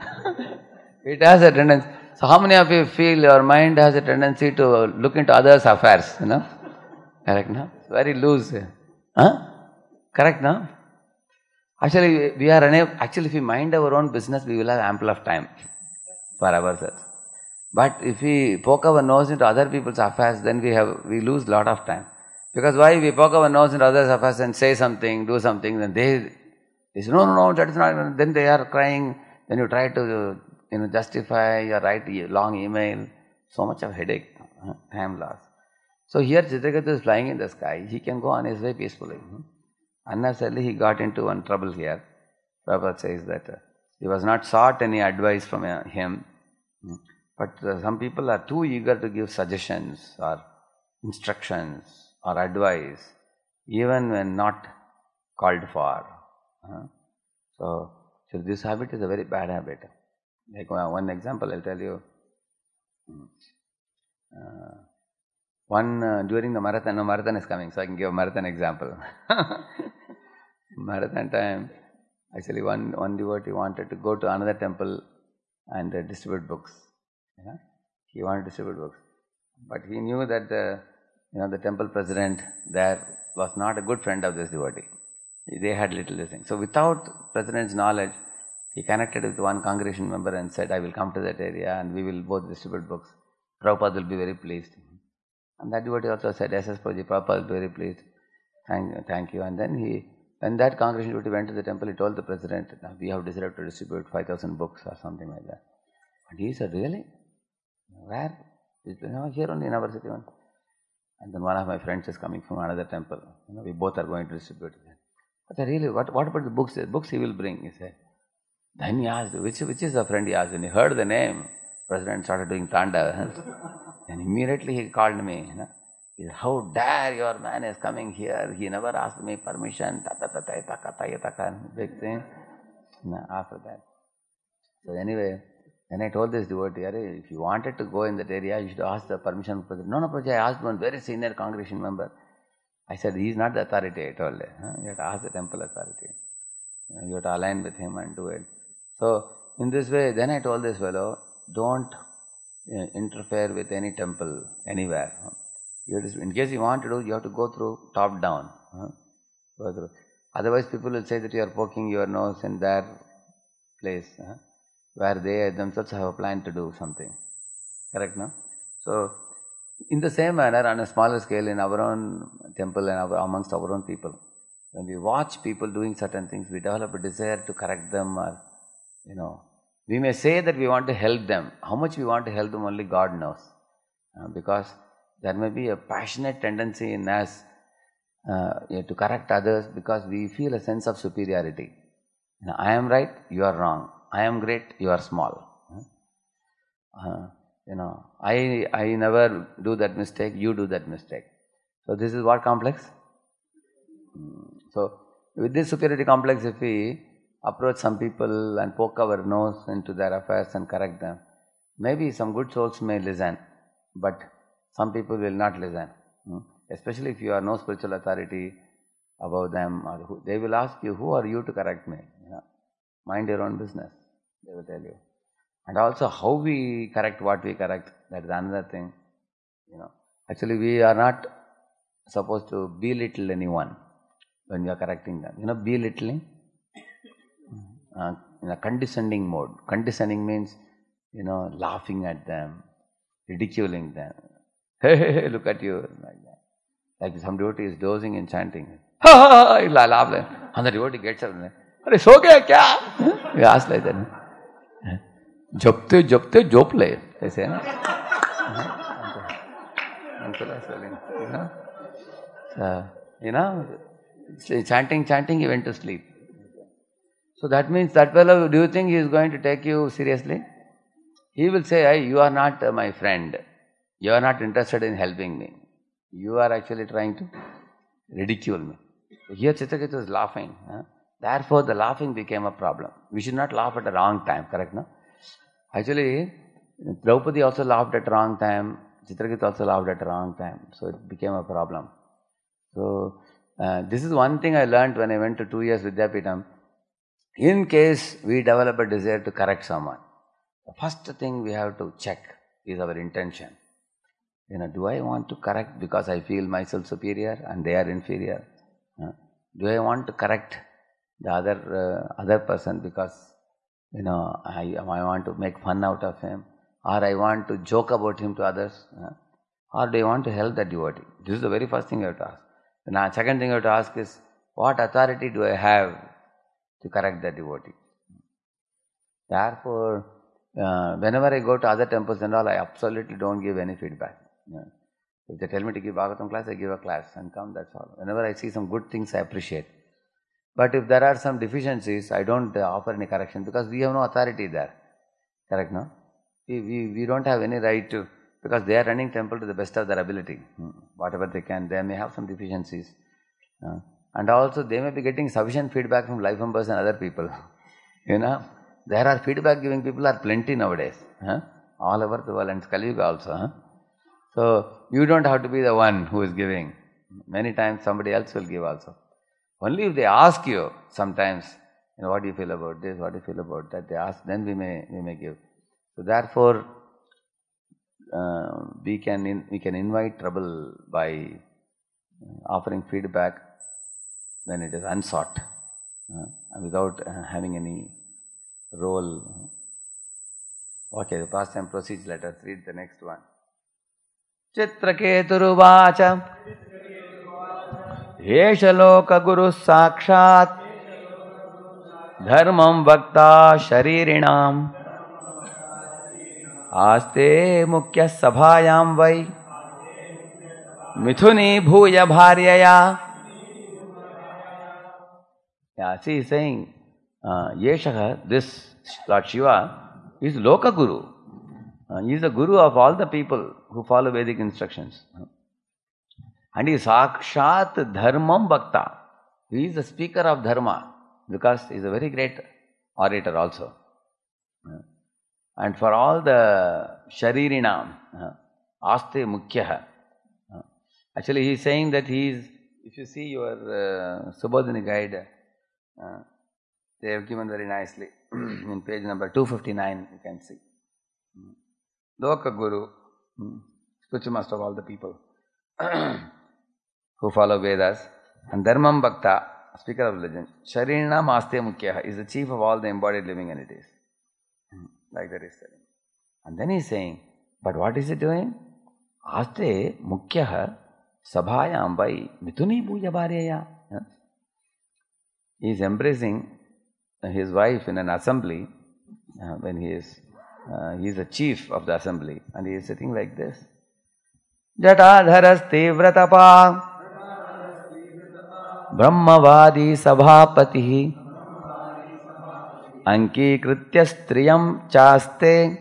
It has a tendency. So how many of you feel your mind has a tendency to look into others' affairs, you know? Correct, no? Very loose. Huh? Correct, no? Actually, we are unable, actually if we mind our own business, we will have ample of time for ourselves. But if we poke our nose into other people's affairs, then we have, we lose lot of time. Because why? We poke our nose into others' affairs and say something, do something, then they, they say, no, no, no, that is not, then they are crying, then you try to, you know, justify, you write a long email, so much of headache, time loss. So here Chitraketu is flying in the sky, he can go on his way peacefully. Unnecessarily he got into one trouble here. Prabhupada says that uh, he was not sought any advice from uh, him, but uh, some people are too eager to give suggestions or instructions or advice, even when not called for. Uh, so, so this habit is a very bad habit. Like one example I'll tell you. Uh, one uh, during the marathon, no marathon is coming, so I can give a marathon example. Marathon time, actually one, one devotee wanted to go to another temple and uh, distribute books. Yeah? He wanted to distribute books. But he knew that the, you know, the temple president there was not a good friend of this devotee. They had little this thing. So without president's knowledge, he connected with one congregation member and said, I will come to that area and we will both distribute books. Prabhupada will be very pleased. And that devotee also said, yes, yes, Prabhuji, Prabhupada will be very pleased. Thank you, thank you. And then he, when that congregation devotee went to the temple, he told the president, we have decided to distribute five thousand books or something like that. And he said, really? Where? He said, no, here only in our city. And then one of my friends is coming from another temple. You know, we both are going to distribute. I said, really, what, what about the books? The books he will bring, he said. Then he asked, which, which is the friend he asked? When he heard the name, President started doing tanda. And immediately he called me. You know, he said, how dare your man is coming here? He never asked me permission. Ta ta ta ta ta ta ta ta big thing. No, after that. So anyway, then I told this devotee, if you wanted to go in that area, you should ask the permission of the President. No, no, Prabhuji, I asked one very senior congregation member. I said, he is not the authority, I told him. You have to ask the temple authority. You have to align with him and do it. So, in this way, then I told this fellow, don't uh, interfere with any temple anywhere. You to, in case you want to do, you have to go through top down. Uh, go through. Otherwise, people will say that you are poking your nose in their place, uh, where they themselves have a plan to do something. Correct, no? So, in the same manner, on a smaller scale, in our own temple and our, amongst our own people, when we watch people doing certain things, we develop a desire to correct them or, you know, we may say that we want to help them. How much we want to help them, only God knows. Uh, because there may be a passionate tendency in us uh, yeah, to correct others because we feel a sense of superiority. You know, I am right, you are wrong. I am great, you are small. Uh, you know, I I never do that mistake, you do that mistake. So this is what complex? So with this superiority complex, if we approach some people and poke our nose into their affairs and correct them, maybe some good souls may listen, but some people will not listen. Especially if you are no spiritual authority above them, or who, they will ask you, who are you to correct me? You know, mind your own business, they will tell you. And also how we correct what we correct, that is another thing. You know, actually we are not supposed to belittle anyone when we are correcting them. You know, belittling, uh, in a condescending mode. Condescending means, you know, laughing at them, ridiculing them. Hey, hey, hey, look at you, like that. Like some devotee is dozing and chanting. Ha ha ha, he'll laugh. And the devotee gets up and says, "Are so gaya kya?" He asks like that. Jopte, jopte, jople. They say, no? You know? So, you know, chanting, chanting, he went to sleep. So that means that fellow, do you think he is going to take you seriously? He will say, hey, you are not uh, my friend. You are not interested in helping me. You are actually trying to ridicule me. Here Chitraketu is laughing. Huh? Therefore, the laughing became a problem. We should not laugh at the wrong time, correct, no? Actually, Draupadi also laughed at the wrong time. Chitraketu also laughed at the wrong time. So it became a problem. So, uh, this is one thing I learned when I went to two years Vidyapeetham. In case we develop a desire to correct someone, the first thing we have to check is our intention. You know, do I want to correct because I feel myself superior and they are inferior? Uh, do I want to correct the other uh, other person because, you know, I, I want to make fun out of him, or I want to joke about him to others, uh, or do I want to help the devotee? This is the very first thing you have to ask. The second thing you have to ask is, what authority do I have to correct the devotee? Therefore, uh, whenever I go to other temples and all, I absolutely don't give any feedback. Yeah. If they tell me to give Bhagavatam class, I give a class and come, that's all. Whenever I see some good things, I appreciate. But if there are some deficiencies, I don't uh, offer any correction because we have no authority there. Correct, no? We, we, we don't have any right to, because they are running temple to the best of their ability. Hmm. Whatever they can, they may have some deficiencies. Uh, and also they may be getting sufficient feedback from life members and other people. You know, there are feedback giving people are plenty nowadays. Huh? All over the world, and Kali Yuga also. Huh? So, you don't have to be the one who is giving. Many times somebody else will give also. Only if they ask you sometimes, you know, what do you feel about this, what do you feel about that, they ask, then we may we may give. So therefore, uh, we can in, we can invite trouble by offering feedback when it is unsought, uh, without uh, having any role. Okay, the past time proceeds. Let us read the next one. Chitraketuruvacha Yesha loka guru sakshat dharmam vakta sharirinam aste mukhya sabhayam vai mithuni bhuya bharyaya. Yeah, see, he is saying, uh, Yesha, this Lord Shiva, is Loka Guru. Uh, he is the Guru of all the people who follow Vedic instructions. And he is Sakshat Dharmam Bhakta. He is the speaker of Dharma because he is a very great orator also. Uh, and for all the Sharirinam, uh, Aste Mukhyaha. Uh, actually, he is saying that he is, if you see your uh, Subodhini guide, uh, they have given very nicely in page number two fifty-nine, you can see. Loka Guru, spiritual master of all the people who follow Vedas, and Dharmam Bhakta, speaker of religion. Sharirna Maste Mukhyaha is the chief of all the embodied living entities. Like that he is telling. And then he is saying, but what is he doing? Aste Mukhyaha Sabhayam vai Mithuni Bhuya Bharyaya. He is embracing his wife in an assembly uh, when he is uh, he is the chief of the assembly, and he is sitting like this. Jatadharaste vratapa Brahmavadi Sabhapati Ankikritya Striyam Chaste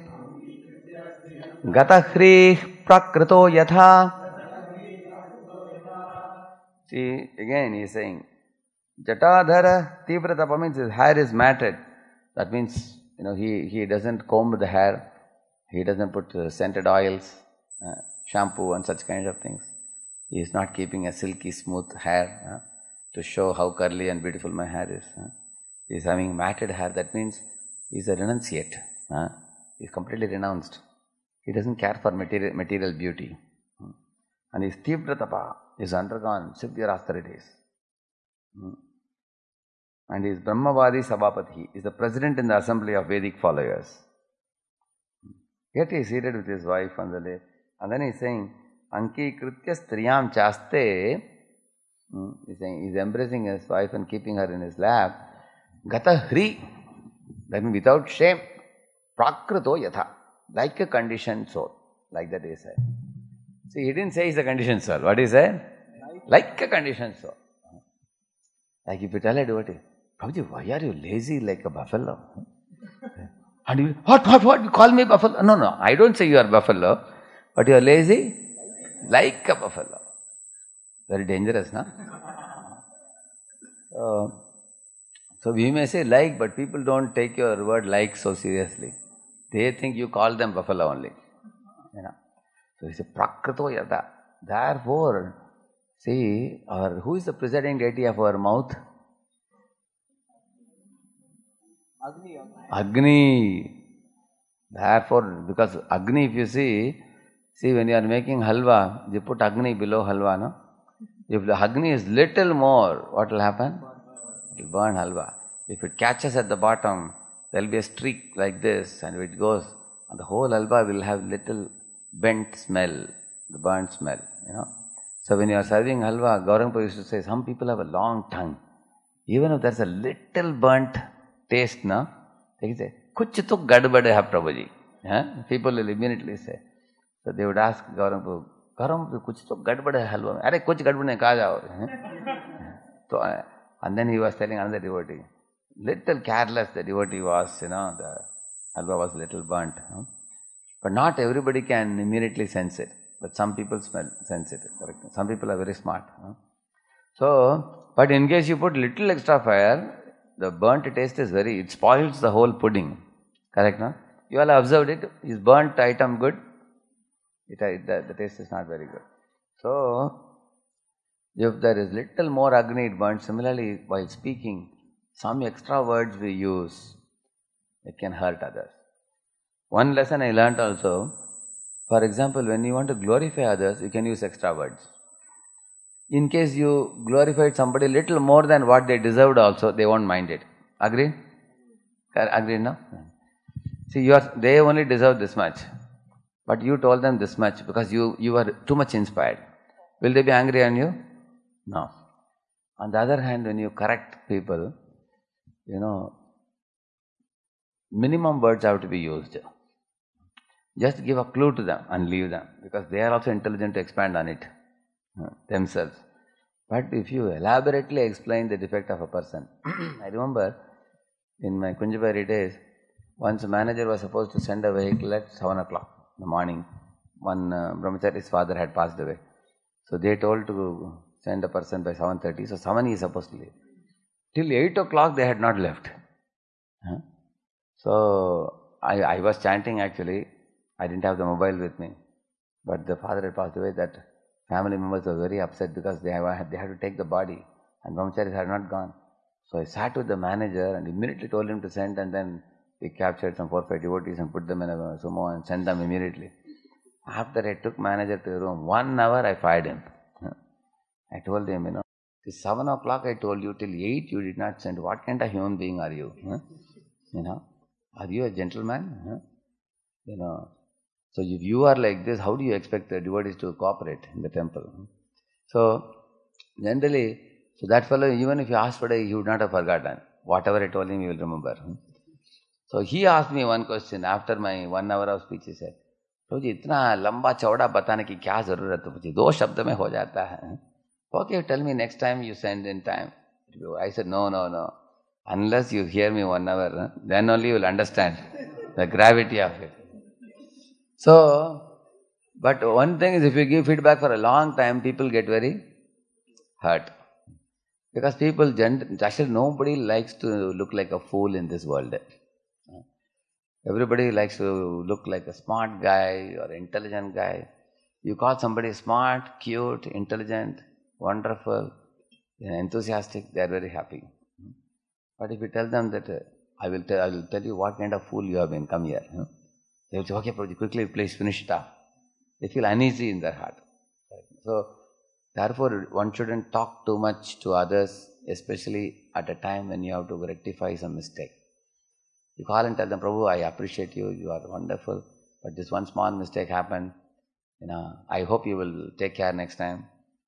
Gatahrih Prakrito Yatha. See, again he is saying, Jatadhara Tivratapa means his hair is matted. That means, you know, he, he doesn't comb the hair. He doesn't put uh, scented oils, uh, shampoo and such kind of things. He is not keeping a silky smooth hair uh, to show how curly and beautiful my hair is. Uh. He is having matted hair. That means he is a renunciate. Uh. He is completely renounced. He doesn't care for material, material beauty. Uh. And his Tivratapa is undergone severe austerities. Uh. And he is Brahmavadi Sabhapati. He is the president in the assembly of Vedic followers. Yet he is seated with his wife on the left. And then he is saying, Anki Kritya Striyam Chaste. He is saying, he is embracing his wife and keeping her in his lap. Gata Hri. That means without shame. Prakrito Yatha. Like a conditioned soul. Like that he said. See, he didn't say he is a conditioned soul. What he said? Like a conditioned soul. Like if you tell a devotee, Prabhuji, why are you lazy like a buffalo? And you, what, what, what, you call me buffalo? No, no, I don't say you are buffalo, but you are lazy like a buffalo. Very dangerous, no? Uh, so we may say like, but people don't take your word like so seriously. They think you call them buffalo only. You know. So it's a prakrito yada. Therefore, see, our, who is the presiding deity of our mouth? Agni. Agni. Therefore, because Agni, if you see, see when you are making halwa, you put Agni below halwa, no? If the Agni is little more, what will happen? It will burn halwa. If it catches at the bottom, there will be a streak like this, and if it goes, and the whole halwa will have little bent smell, the burnt smell, you know. So when you are serving halwa, Gauranga used to say, some people have a long tongue. Even if there's a little burnt taste, no? They say, kuch to gadbade hai Prabhuji. Yeah? People will immediately say. So they would ask Gauranga, Gauranga, kuch to gadbade hai halwa. Arey, kuch gadbade nahi, kaha jao? So, and then he was telling another devotee, little careless the devotee was, you know, the halwa was little burnt. Huh? But not everybody can immediately sense it. But some people smell, sense it. Correct? Some people are very smart. Huh? So, but in case you put little extra fire, the burnt taste is very, it spoils the whole pudding. Correct, no? You all observed it. Is burnt item good? It, it, the, the taste is not very good. So, if there is little more Agni, it burns. Similarly, while speaking, some extra words we use, it can hurt others. One lesson I learnt also, for example, when you want to glorify others, you can use extra words. In case you glorified somebody little more than what they deserved also, they won't mind it. Agree? Agree, no? See, you are, they only deserve this much. But you told them this much because you, you were too much inspired. Will they be angry on you? No. On the other hand, when you correct people, you know, minimum words have to be used. Just give a clue to them and leave them, because they are also intelligent to expand on it uh, themselves. But if you elaborately explain the defect of a person, I remember in my Kunjabari days, once a manager was supposed to send a vehicle at seven o'clock in the morning. One uh, brahmachari's father had passed away. So they told to send a person by seven thirty, so seven he is supposed to leave. Till eight o'clock they had not left. Huh? So I, I was chanting actually. I didn't have the mobile with me, but the father had passed away. That family members were very upset because they have, they had to take the body and brahmacharis had not gone. So I sat with the manager and immediately told him to send, and then we captured some four five devotees and put them in a sumo and sent them immediately. After I took manager to the room, one hour I fired him. I told him, you know, it's seven o'clock I told you, till eight you did not send. What kind of human being are you? You know, are you a gentleman? You know. So if you are like this, how do you expect the devotees to cooperate in the temple? So generally, so that fellow, even if you asked for it, he would not have forgotten. Whatever I told him, he will remember. So he asked me one question after my one hour of speech. He said, "Prabhuji, इतना लंबा चौड़ा बताने की क्या जरूरत है? दो शब्द में हो जाता है." Okay, tell me next time you send in time. I said, no, no, no. Unless you hear me one hour, then only you will understand the gravity of it. So, but one thing is, if you give feedback for a long time, people get very hurt. Because people, actually nobody likes to look like a fool in this world. Everybody likes to look like a smart guy or intelligent guy. You call somebody smart, cute, intelligent, wonderful, enthusiastic, they are very happy. But if you tell them that, uh, I will tell I will tell you what kind of fool you have been, come here. You know? They will say, okay, Prabhuji, quickly please finish it off. They feel uneasy in their heart. So, therefore, one shouldn't talk too much to others, especially at a time when you have to rectify some mistake. You call and tell them, Prabhu, I appreciate you, you are wonderful, but this one small mistake happened. You know, I hope you will take care next time.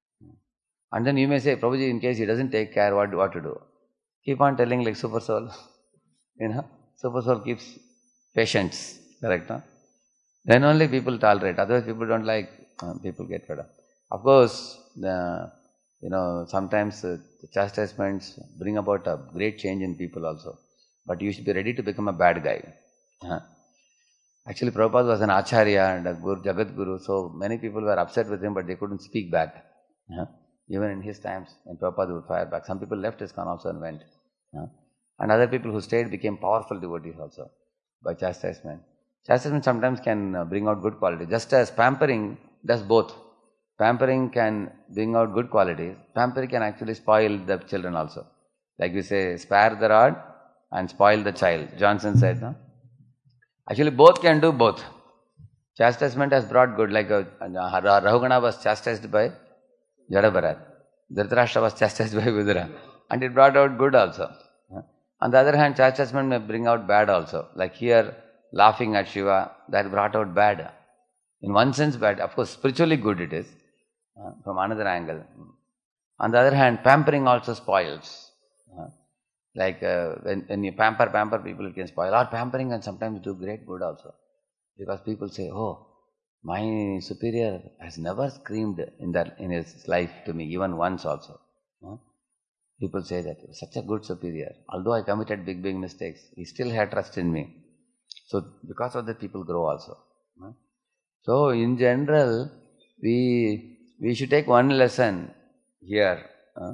And then you may say, Prabhuji, in case he doesn't take care, what, what to do? Keep on telling like Super Soul. You know, Super Soul keeps patience, correct? No? Then only people tolerate. Otherwise people don't like, uh, people get fed up. Of course, the, you know, sometimes uh, the chastisements bring about a great change in people also. But you should be ready to become a bad guy. Uh-huh. Actually, Prabhupada was an Acharya and a Guru, Jagat Guru, so many people were upset with him, but they couldn't speak back. Uh-huh. Even in his times, when Prabhupada would fire back, some people left ISKCON also and went. Uh-huh. And other people who stayed became powerful devotees also by chastisement. Chastisement sometimes can uh, bring out good qualities, just as pampering does both. Pampering can bring out good qualities. Pampering can actually spoil the children also. Like we say, spare the rod and spoil the child. Johnson said, no? Actually, both can do both. Chastisement has brought good, like uh, Rahugana was chastised by Jadabharat. Dhritarashtra was chastised by Vidura. And it brought out good also. On the other hand, chastisement may bring out bad also. Like here, laughing at Shiva, that brought out bad. In one sense bad, of course spiritually good it is, uh, from another angle. On the other hand, pampering also spoils. Uh, like uh, when, when you pamper, pamper people, it can spoil. Or pampering can sometimes do great good also. Because people say, oh, my superior has never screamed in that in his life to me, even once also. Uh, people say that, such a good superior. Although I committed big, big mistakes, he still had trust in me. So, because of that, people grow also. So, in general, we we should take one lesson here, uh,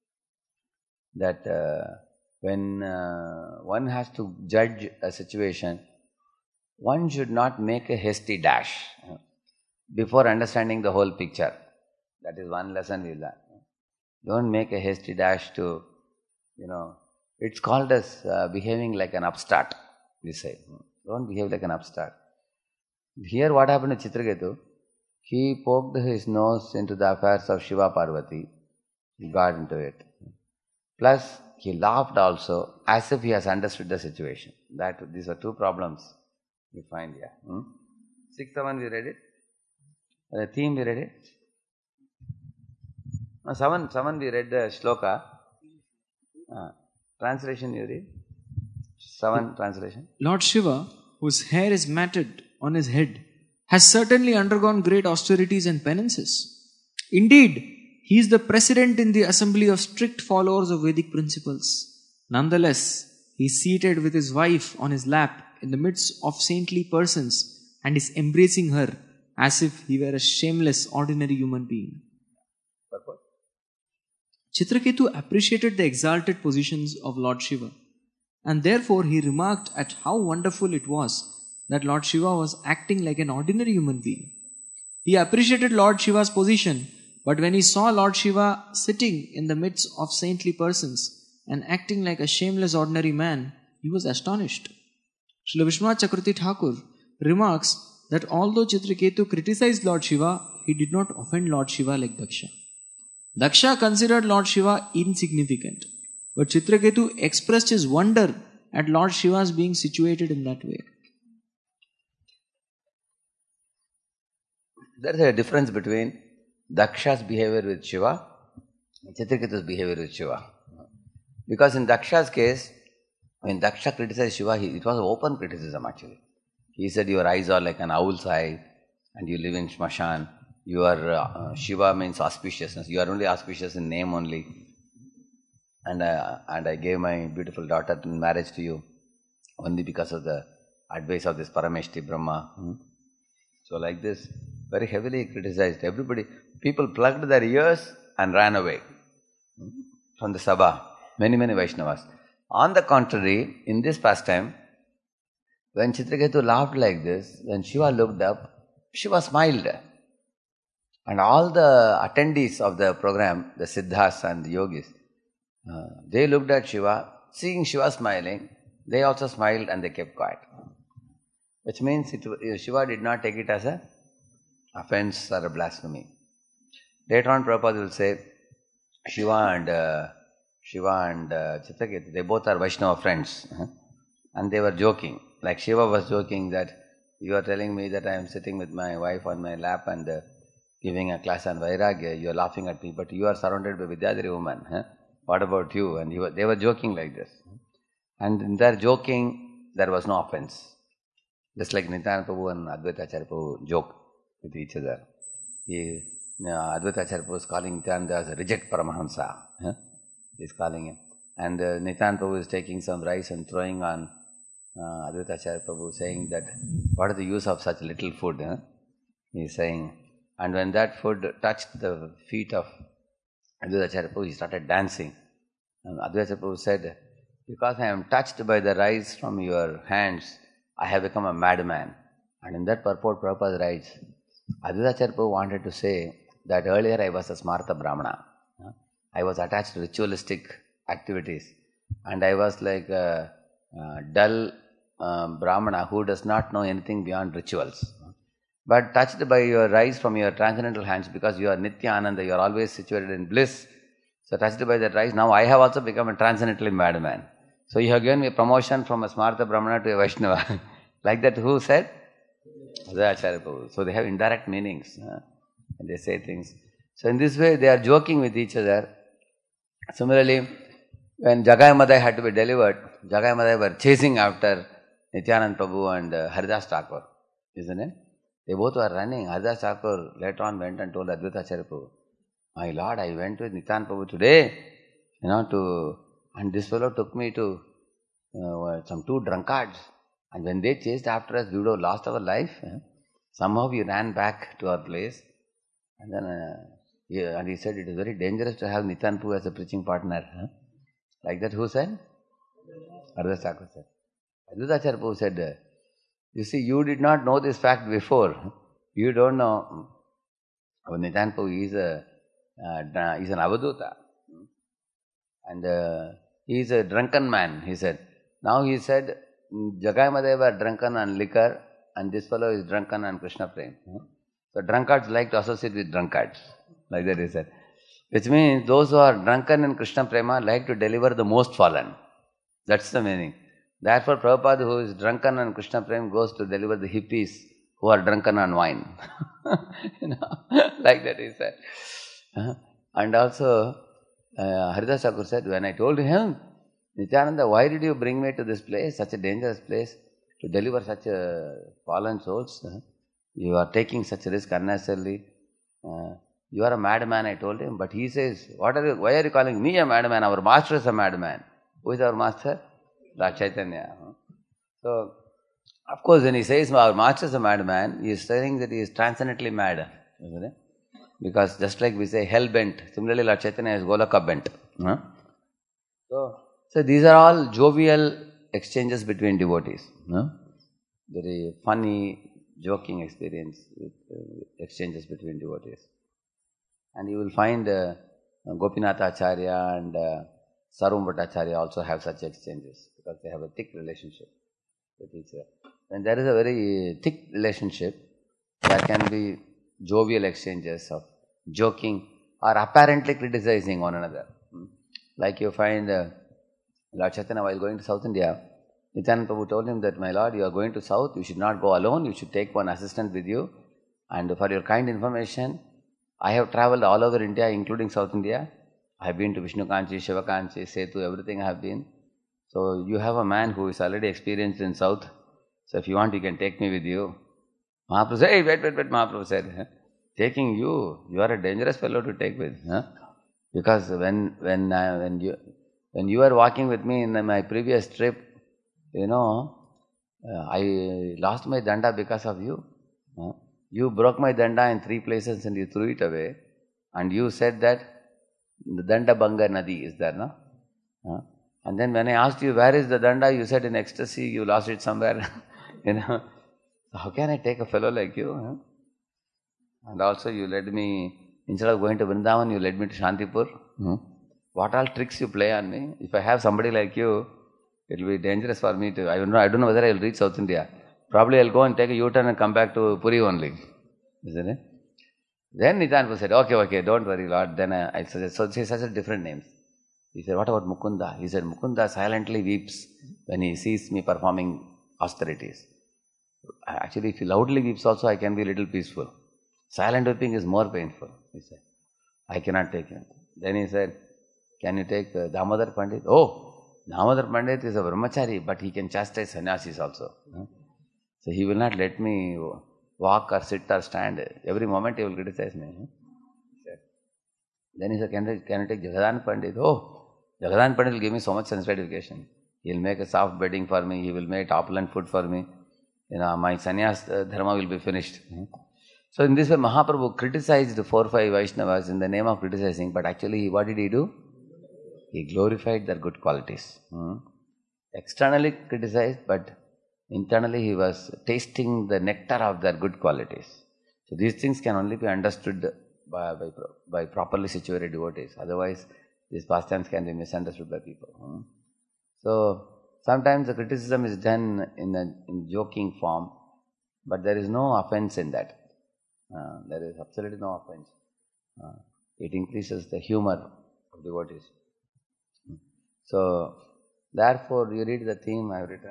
that uh, when uh, one has to judge a situation, one should not make a hasty dash uh, before understanding the whole picture. That is one lesson we learn. Don't make a hasty dash to, you know, it's called as uh, behaving like an upstart, we say. Don't behave like an upstart. Here what happened to Chitraketu? He poked his nose into the affairs of Shiva Parvati. He got into it. Plus, he laughed also as if he has understood the situation. That these are two problems we find here. Hmm? Six, seven, we read it. The theme we read it. No, seven, seven, we read the shloka. Uh, translation you read. Seven translation. Lord Shiva, whose hair is matted on his head, has certainly undergone great austerities and penances. Indeed, he is the president in the assembly of strict followers of Vedic principles. Nonetheless, he is seated with his wife on his lap in the midst of saintly persons and is embracing her as if he were a shameless, ordinary human being. Chitraketu appreciated the exalted positions of Lord Shiva, and therefore he remarked at how wonderful it was that Lord Shiva was acting like an ordinary human being. He appreciated Lord Shiva's position, but when he saw Lord Shiva sitting in the midst of saintly persons and acting like a shameless ordinary man, he was astonished. Srila Vishwanath Chakravarti Thakur remarks that although Chitraketu criticized Lord Shiva, he did not offend Lord Shiva like Daksha. Daksha considered Lord Shiva insignificant, but Chitraketu expressed his wonder at Lord Shiva's being situated in that way. There is a difference between Daksha's behavior with Shiva and Chitraketu's behavior with Shiva. Because in Daksha's case, when Daksha criticized Shiva, he, it was an open criticism actually. He said, your eyes are like an owl's eye and you live in Shmashan. you are, uh, Shiva means auspiciousness. You are only auspicious in name only. And, uh, and I gave my beautiful daughter in marriage to you only because of the advice of this Parameshti Brahma. Hmm? So like this, very heavily criticized. Everybody, people plugged their ears and ran away from the Sabha. Many, many Vaishnavas. On the contrary, in this pastime, when Chitraketu laughed like this, when Shiva looked up, Shiva smiled. And all the attendees of the program, the Siddhas and the Yogis, uh, they looked at Shiva, seeing Shiva smiling, they also smiled and they kept quiet. Which means it, Shiva did not take it as a offense or a blasphemy. Later on, Prabhupada will say, Shiva and uh, Shiva and uh, Chitraketu, they both are Vaishnava friends. Uh-huh. And they were joking. Like Shiva was joking that you are telling me that I am sitting with my wife on my lap and uh, giving a class on Vairagya. You are laughing at me, but you are surrounded by Vidyadhari woman. Huh? What about you? And were, they were joking like this. And in their joking, there was no offense. Just like Nityananda Prabhu and Advaita Acharya Prabhu joke with each other. He, uh, Advaita Acharya Prabhu is calling Nityananda as a reject Paramahansa. Huh? He is calling him. And uh, Nityananda Prabhu is taking some rice and throwing on uh, Advaita Acharya Prabhu, saying that, what is the use of such little food? Huh? He is saying, and when that food touched the feet of Advaita Acharya Prabhu, he started dancing. And Advaita Acharya Prabhu said, because I am touched by the rice from your hands, I have become a madman. And in that purport, Prabhupada writes, Advaita Acharya Prabhu wanted to say that earlier I was a Smarta Brahmana. I was attached to ritualistic activities. And I was like a, a dull uh, Brahmana who does not know anything beyond rituals. But touched by your rice from your transcendental hands, because you are Nitya Ananda, you are always situated in bliss. So touched by that rice, now I have also become a transcendentally madman. So you have given me a promotion from a Smarta Brahmana to a Vaishnava. Like that, who said? Advaita Acharya Prabhu. So they have indirect meanings. Uh, and they say things. So in this way, they are joking with each other. Similarly, when Jagai Madai had to be delivered, Jagai Madai were chasing after Nityananda Prabhu and uh, Haridas Thakur. Isn't it? They both were running. Haridas Thakur later on went and told Advaita Acharya Prabhu, my Lord, I went with Nityananda Prabhu today, you know, to, and this fellow took me to uh, some two drunkards. And when they chased after us, we would have lost our life. Eh? Somehow we ran back to our place. And then, uh, he, and he said, it is very dangerous to have Nityananda Prabhu as a preaching partner. Huh? Like that, who said? Haridas Thakur said. Advaita Acharya Prabhu said, you see, you did not know this fact before. You don't know. Oh, Nityananda Prabhu is a, uh, is an Avaduta. And uh, he is a drunken man, he said. Now he said, Jagai Madai were drunken on liquor, and this fellow is drunken on Krishna Prem. So drunkards like to associate with drunkards. Like that he said. Which means those who are drunken in Krishna Prema like to deliver the most fallen. That's the meaning. Therefore, Prabhupada, who is drunken on Krishna Prem, goes to deliver the hippies who are drunken on wine. You know, like that he said. And also, uh, Haridas Thakur said, when I told him, Nityananda, why did you bring me to this place, such a dangerous place, to deliver such a fallen souls? You are taking such a risk unnecessarily. Uh, you are a madman, I told him. But he says, what are you, why are you calling me a madman? Our master is a madman. Who is our master? Lord Chaitanya. So, of course, when he says our master is a madman, he is saying that he is transcendently mad. Isn't it? Because just like we say hell-bent, similarly Lord Chaitanya is Golaka-bent. Huh? So, so these are all jovial exchanges between devotees. Huh? Very funny, joking experience, with, uh, exchanges between devotees. And you will find uh, Gopinath Acharya and uh, Sarvam Bhattacharya also have such exchanges because they have a thick relationship with each other. When there is a very thick relationship, there can be jovial exchanges of joking or apparently criticizing one another. Like you find uh, Lord Chaitanya while going to South India, Nityananda Prabhu told him that, my Lord, you are going to South, you should not go alone, you should take one assistant with you. And for your kind information, I have travelled all over India, including South India. I have been to Vishnu Kanchi, Shiva Kanchi, Setu, everything I have been. So you have a man who is already experienced in South. So if you want, you can take me with you. Mahaprabhu said, hey, wait, wait, wait, Mahaprabhu said. taking you, you are a dangerous fellow to take with. Huh? Because when when I, when you when you were walking with me in my previous trip, you know, uh, I lost my danda because of you. Huh? You broke my danda in three places and you threw it away. And you said that the Danda Banga Nadi is there, no? Huh? And then when I asked you, where is the danda, you said in ecstasy, you lost it somewhere. You know, how can I take a fellow like you? Huh? And also you led me, instead of going to Vrindavan, you led me to Shantipur. Hmm? What all tricks you play on me? If I have somebody like you, it will be dangerous for me to, I don't know, I don't know whether I will reach South India. Probably I will go and take a U-turn and come back to Puri only. Isn't it? Then Nityananda said, okay, okay, don't worry, Lord. Then I, I suggested, so he suggested different names. He said, what about Mukunda? He said, Mukunda silently weeps when he sees me performing austerities. Actually, if he loudly weeps also, I can be a little peaceful. Silent weeping is more painful, he said. I cannot take him. Then he said, can you take uh, Damodar Pandit? Oh, Damodar Pandit is a brahmachari, but he can chastise sannyasis also. Huh? So he will not let me walk or sit or stand. Every moment he will criticize me. Huh? Then he said, can you, can you take Jagadan Pandit? Oh, Jagadan Pandit will give me so much sense gratification. He will make a soft bedding for me. He will make opulent food for me. You know, my sannyas uh, dharma will be finished. Hmm? So in this way, Mahaprabhu criticized four or five Vaishnavas in the name of criticizing, but actually what did he do? He glorified their good qualities. Hmm? Externally criticized, but internally he was tasting the nectar of their good qualities. So these things can only be understood by, by, by properly situated devotees. Otherwise, these pastimes can be misunderstood by people. Hmm? So sometimes the criticism is done in a in joking form, but there is no offense in that. Uh, there is absolutely no offense. Uh, it increases the humor of devotees. So, therefore, you read the theme I have written.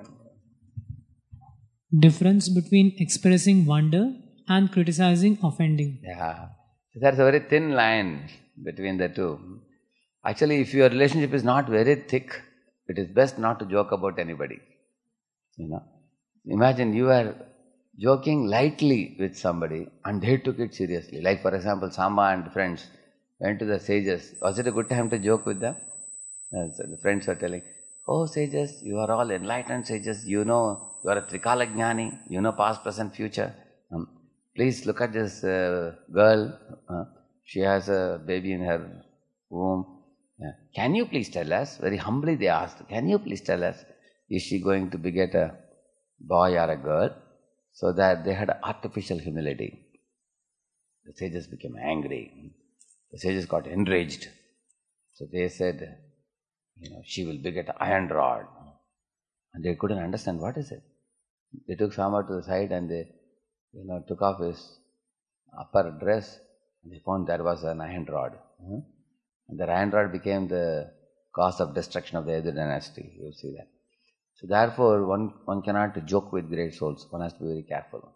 Difference between expressing wonder and criticizing offending. Yeah, so there's a very thin line between the two. Actually, if your relationship is not very thick, it is best not to joke about anybody. You know, imagine you are joking lightly with somebody and they took it seriously. Like for example, Samba and friends went to the sages. Was it a good time to joke with them? Uh, so the friends were telling, oh sages, you are all enlightened sages. You know, you are a Trikala Jnani. You know past, present, future. Um, please look at this uh, girl. Uh, she has a baby in her womb. Yeah. Can you please tell us? Very humbly they asked, can you please tell us, is she going to beget a boy or a girl? So that they had artificial humility. The sages became angry. The sages got enraged. So they said, you know, she will beget an iron rod. And they couldn't understand, what is it? They took Sama to the side and they, you know, took off his upper dress and they found there was an iron rod. Hmm? And the iron rod became the cause of destruction of the Yadu dynasty. You see that. So therefore, one, one cannot joke with great souls. One has to be very careful.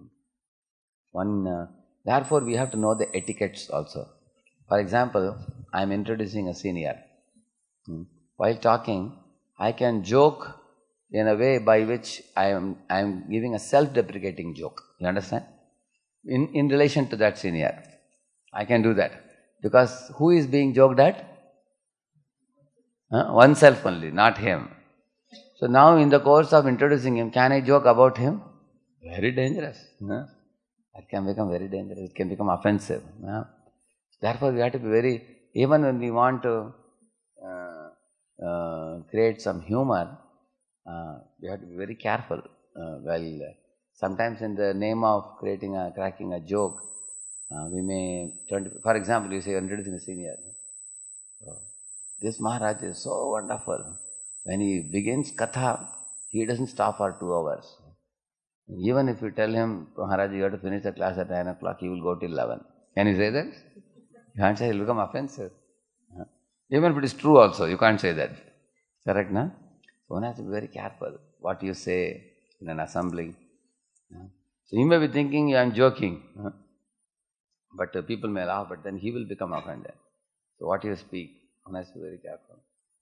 One, uh, therefore, we have to know the etiquettes also. For example, I am introducing a senior. Hmm. While talking, I can joke in a way by which I am, I am giving a self-deprecating joke. You understand? In, in relation to that senior. I can do that. Because who is being joked at? Huh? Oneself only, not him. So now in the course of introducing him, can I joke about him? Very dangerous. Huh? That can become very dangerous. It can become offensive. Huh? Therefore we have to be very, even when we want to uh, uh, create some humor, uh, we have to be very careful. Uh, well, sometimes in the name of creating a, cracking a joke, uh, we may turn to, for example, you say you are introducing a senior. So, this Maharaj is so wonderful. When he begins Katha, he doesn't stop for two hours. Even if you tell him, Maharaj, you have to finish the class at nine o'clock, he will go till eleven. Can you say that? You can't say, it will become offensive. Even if it is true also, you can't say that. Correct, no? So one has to be very careful what you say in an assembly. So he may be thinking, I am joking. But uh, people may laugh, but then he will become offended. So what you speak, one has to be very careful.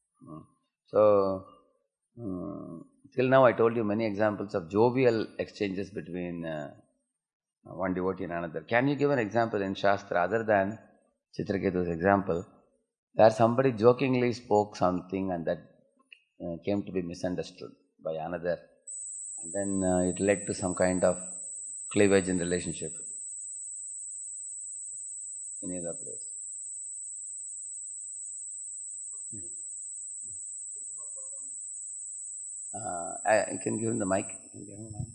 So, um, till now I told you many examples of jovial exchanges between uh, one devotee and another. Can you give an example in Shastra other than Chitraketu's example, where somebody jokingly spoke something and that uh, came to be misunderstood by another, and then uh, it led to some kind of cleavage in relationship? Any other place? Uh, I, you can give him the mic. You can give him the mic.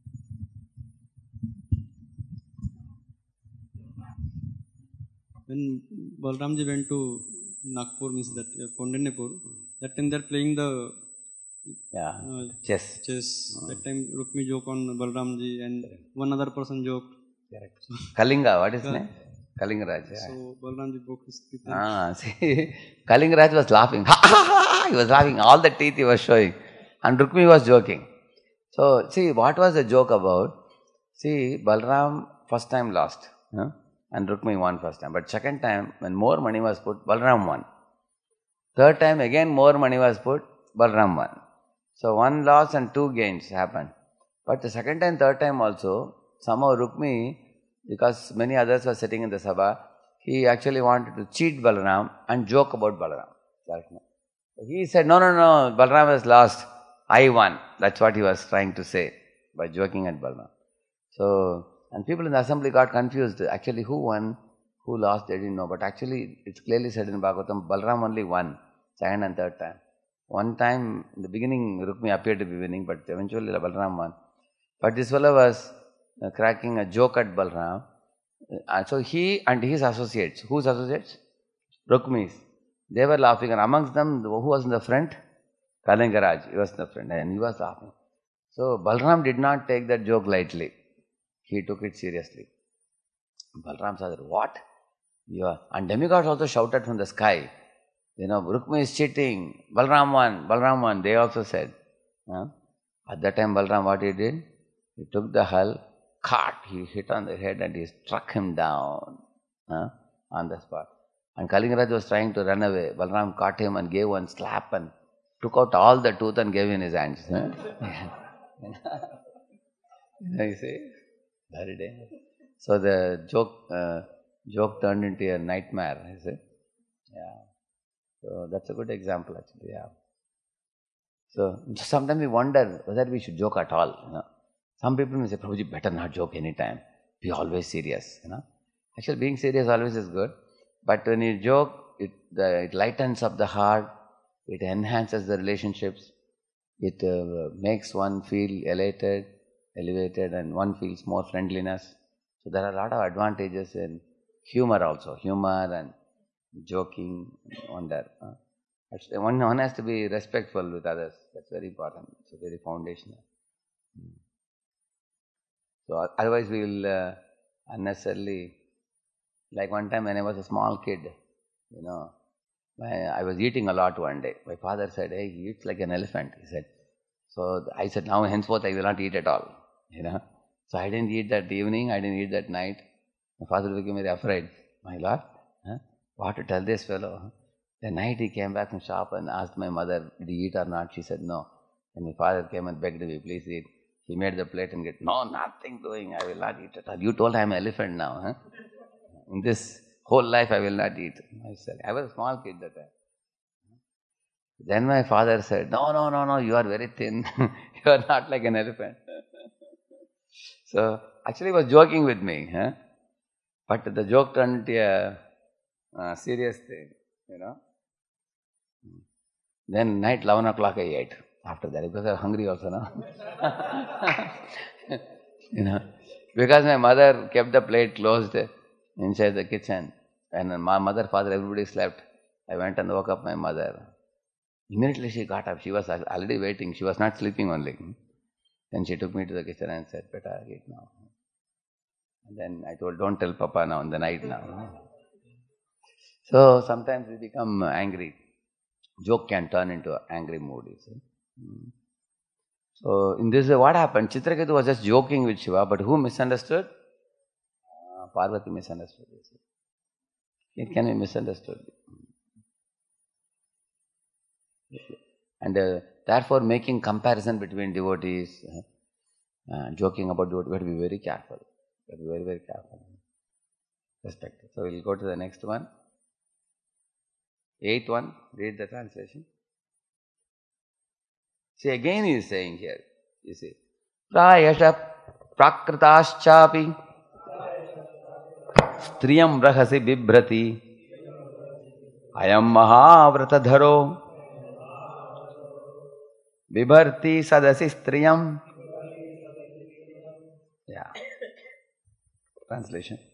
When Balramji went to Nagpur, means that uh, Kaundinyapur, that time they're playing the Yeah, uh, chess. chess. That time Rukmi joked on Balramji and one other person joked. Correct. Kalinga, what is his name? Kalingaraj. Yeah. So Balramji broke his teeth. Ah, see, Kalingaraj was laughing. Ha, ha, ha, he was laughing. All the teeth he was showing. And Rukmi was joking. So, see, what was the joke about? See, Balram first time lost. Huh? And Rukmi won first time. But second time, when more money was put, Balram won. Third time, again more money was put, Balram won. So, one loss and two gains happened. But the second time, third time also, somehow Rukmi, because many others were sitting in the Sabha, he actually wanted to cheat Balaram and joke about Balaram. He said, no, no, no, Balaram has lost. I won. That's what he was trying to say by joking at Balaram. So, and people in the assembly got confused. Actually, who won, who lost, they didn't know. But actually, it's clearly said in Bhagavatam, Balaram only won, second and third time. One time, in the beginning, Rukmi appeared to be winning, but eventually Balaram won. But this fellow was uh, cracking a joke at Balaram. And so he and his associates, whose associates? Rukmi's. They were laughing, and amongst them, who was in the front? Kalingaraj, he was in the front, and he was laughing. So Balaram did not take that joke lightly. He took it seriously. Balaram said, what? You are. And demigods also shouted from the sky, you know, Rukmi is cheating, Balaram won, Balaram won. They also said. Huh? At that time, Balaram, what he did? He took the hull, cart, he hit on the head and he struck him down huh? on the spot. And Kalingaraj was trying to run away. Balaram caught him and gave one slap and took out all the tooth and gave in his hands. Huh? You see? Very dangerous. So the joke uh, joke turned into a nightmare, you see? Yeah. So that's a good example actually, yeah. So sometimes we wonder whether we should joke at all, you know. Some people may say, Prabhuji, better not joke anytime. Be always serious, you know. Actually, being serious always is good. But when you joke, it, the, it lightens up the heart, it enhances the relationships, it uh, makes one feel elated, elevated, and one feels more friendliness. So there are a lot of advantages in humor also, humor and joking, wonder. Uh, actually, one, one has to be respectful with others. That's very important. It's very foundational. Hmm. So otherwise we will uh, unnecessarily, like one time when I was a small kid, you know, my, I was eating a lot one day. My father said, hey, he eats like an elephant, he said. So I said, now henceforth I will not eat at all, you know. So I didn't eat that evening, I didn't eat that night. My father became very afraid. My Lord, huh? What to tell this fellow? The night he came back from shop and asked my mother, did he eat or not? She said, no. And my father came and begged me, please eat. He made the plate and get, no, nothing doing, I will not eat at all. You told I am an elephant now, huh? In this whole life I will not eat. I said, I was a small kid that time. Then my father said, no, no, no, no, you are very thin. You are not like an elephant. So, actually he was joking with me, huh? But the joke turned into a uh, serious thing, you know. Then night eleven o'clock I ate after that, because I was hungry also, no? You know, because my mother kept the plate closed inside the kitchen, and my mother, father, everybody slept. I went and woke up my mother. Immediately she got up. She was already waiting. She was not sleeping only. Then she took me to the kitchen and said, "Beta, eat now." And then I told, "Don't tell Papa now in the night now." So sometimes we become angry. Joke can turn into an angry mood, you see. So in this way, what happened? Chitraketu was just joking with Shiva, but who misunderstood? Uh, Parvati misunderstood. You see. It can be misunderstood. And uh, therefore, making comparison between devotees, uh, uh, joking about devotees, we have to be very careful. But be very, very careful. Respect. So we'll go to the next one. Eighth one. Read the translation. See, again he is saying here, you see, Prayasha prakrtaschapi striyam rahasi bibhrati ayam mahavratadharo bibharti sadasi striyam. Yeah. Translation.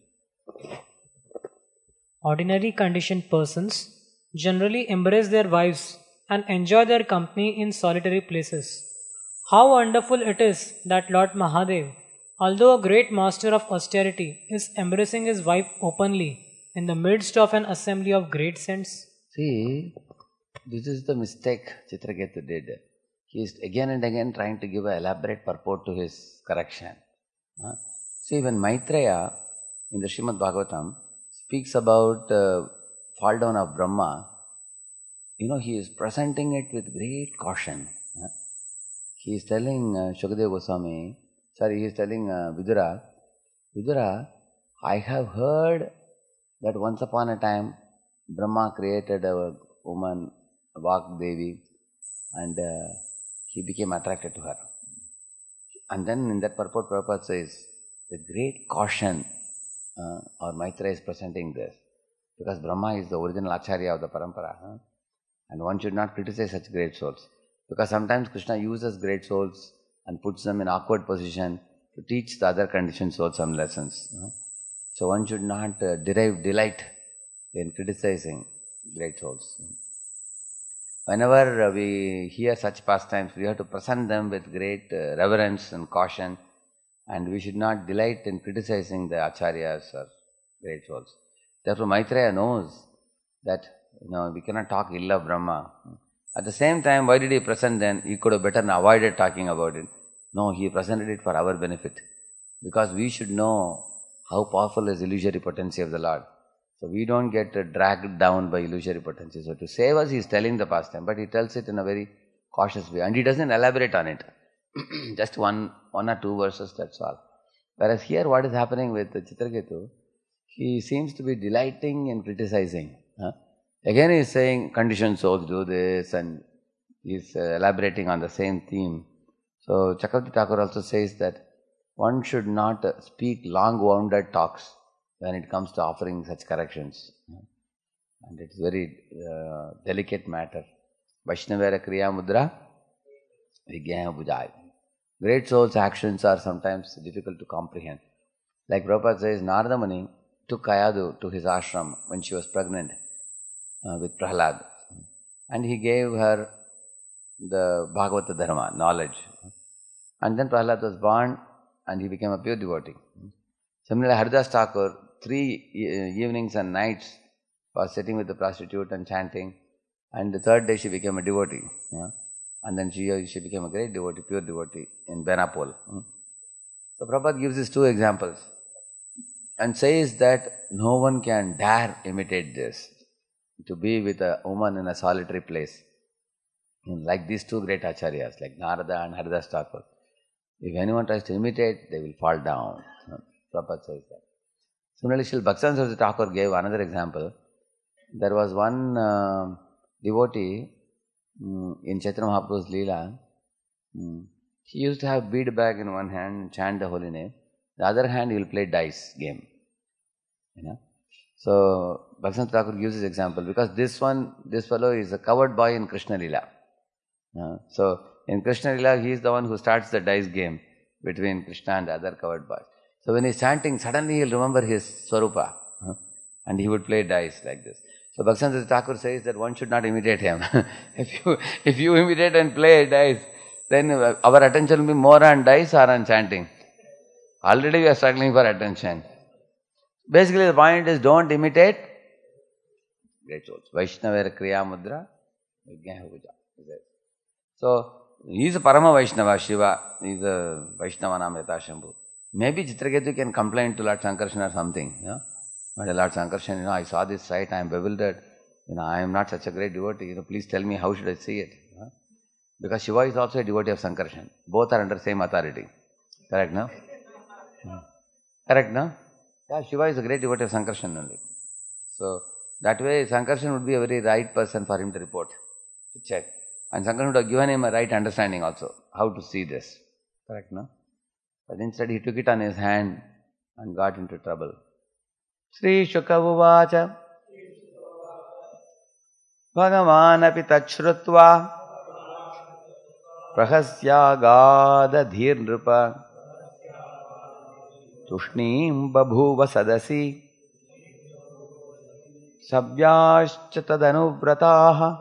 Ordinary conditioned persons generally embrace their wives and enjoy their company in solitary places. How wonderful it is that Lord Mahadev, although a great master of austerity, is embracing his wife openly in the midst of an assembly of great saints. See, this is the mistake Chitraketu did. He is again and again trying to give an elaborate purport to his correction. Huh? See, when Maitreya in the Srimad Bhagavatam speaks about uh, fall down of Brahma, you know, he is presenting it with great caution. Huh? He is telling uh, Shukadeva Goswami, sorry, he is telling uh, Vidura, Vidura, I have heard that once upon a time Brahma created a woman, Vak Devi, and uh, he became attracted to her. And then in that purport, Prabhupada says, with great caution, uh, or Maitreya is presenting this, because Brahma is the original Acharya of the Parampara. Huh? And one should not criticize such great souls. Because sometimes Krishna uses great souls and puts them in awkward position to teach the other conditioned souls some lessons. Uh, so one should not uh, derive delight in criticizing great souls. Whenever uh, we hear such pastimes, we have to present them with great uh, reverence and caution, and we should not delight in criticizing the acharyas or great souls. Therefore Maitreya knows that, you know, we cannot talk ill of Brahma. At the same time, why did he present then? He could have better avoided talking about it. No, he presented it for our benefit. Because we should know how powerful is illusory potency of the Lord. So we don't get dragged down by illusory potency. So to save us, he is telling the pastime, but he tells it in a very cautious way. And he doesn't elaborate on it. Just one, one or two verses, that's all. Whereas here, what is happening with Chitraketu, he seems to be delighting in criticizing. Huh? Again, he is saying, conditioned souls do this, and he is uh, elaborating on the same theme. So Chakravarti Thakur also says that one should not uh, speak long-wounded talks when it comes to offering such corrections. And it's very uh, delicate matter. Vaishnavera Kriya Mudra, Vigyaha Bujai. Great souls' actions are sometimes difficult to comprehend. Like Prabhupada says, Narada Muni took Kayadu to his ashram when she was pregnant uh, with Prahlad. And he gave her the Bhagavata Dharma, knowledge. And then Prahlad was born and he became a pure devotee. Similarly, Haridas Thakur, three evenings and nights was sitting with the prostitute and chanting. And the third day she became a devotee. Yeah? And then she, she became a great devotee, pure devotee in Benapole. So Prabhupada gives these two examples and says that no one can dare imitate this, to be with a woman in a solitary place. Like these two great acharyas, like Narada and Haridas Thakur. If anyone tries to imitate, they will fall down. Prabhupada says that. Similarly, Srila Bhaktivinoda Saraswati Thakur gave another example. There was one uh, devotee um, in Chaitanya Mahaprabhu's Leela. Um, he used to have bead bag in one hand and chant the holy name. The other hand, he will play dice game. You know. So Bhaktivinoda Thakur gives this example because this one, this fellow is a coward boy in Krishna Leela. Uh, so in Krishna Leela, he is the one who starts the dice game between Krishna and the other coward boys. So when he is chanting, suddenly he will remember his Swarupa, huh? And he would play dice like this. So Bhaktivinoda Thakur says that one should not imitate him. if you if you imitate and play dice, then our attention will be more on dice or on chanting. Already we are struggling for attention. Basically the point is, don't imitate great souls. Vaishnavera Kriya Mudra, Vigyaha Puja. So he is a Parama Vaishnava, Shiva. He is a Vaishnava Nam Yata Shambhu. Maybe Chitraketu can complain to Lord Sankarshan or something. Yeah? But Lord Sankarshan, you know, I saw this sight, I am bewildered. You know, I am not such a great devotee. You know, please tell me how should I see it. Yeah? Because Shiva is also a devotee of Sankarshan. Both are under same authority. Correct, no? Yeah. Correct, no? Yeah, Shiva is a great devotee of Sankarshan only. So, that way Sankarshan would be a very right person for him to report, to check. And Sankarshan would have given him a right understanding also, how to see this. Correct, no? But instead he took it on his hand and got into trouble. Sri Shuka Uvacha Bhagavanapi tachrutva Prahasyagada dhir nrupa Tushnim babhuva sadasi Sabhyascha tadanuvrataha.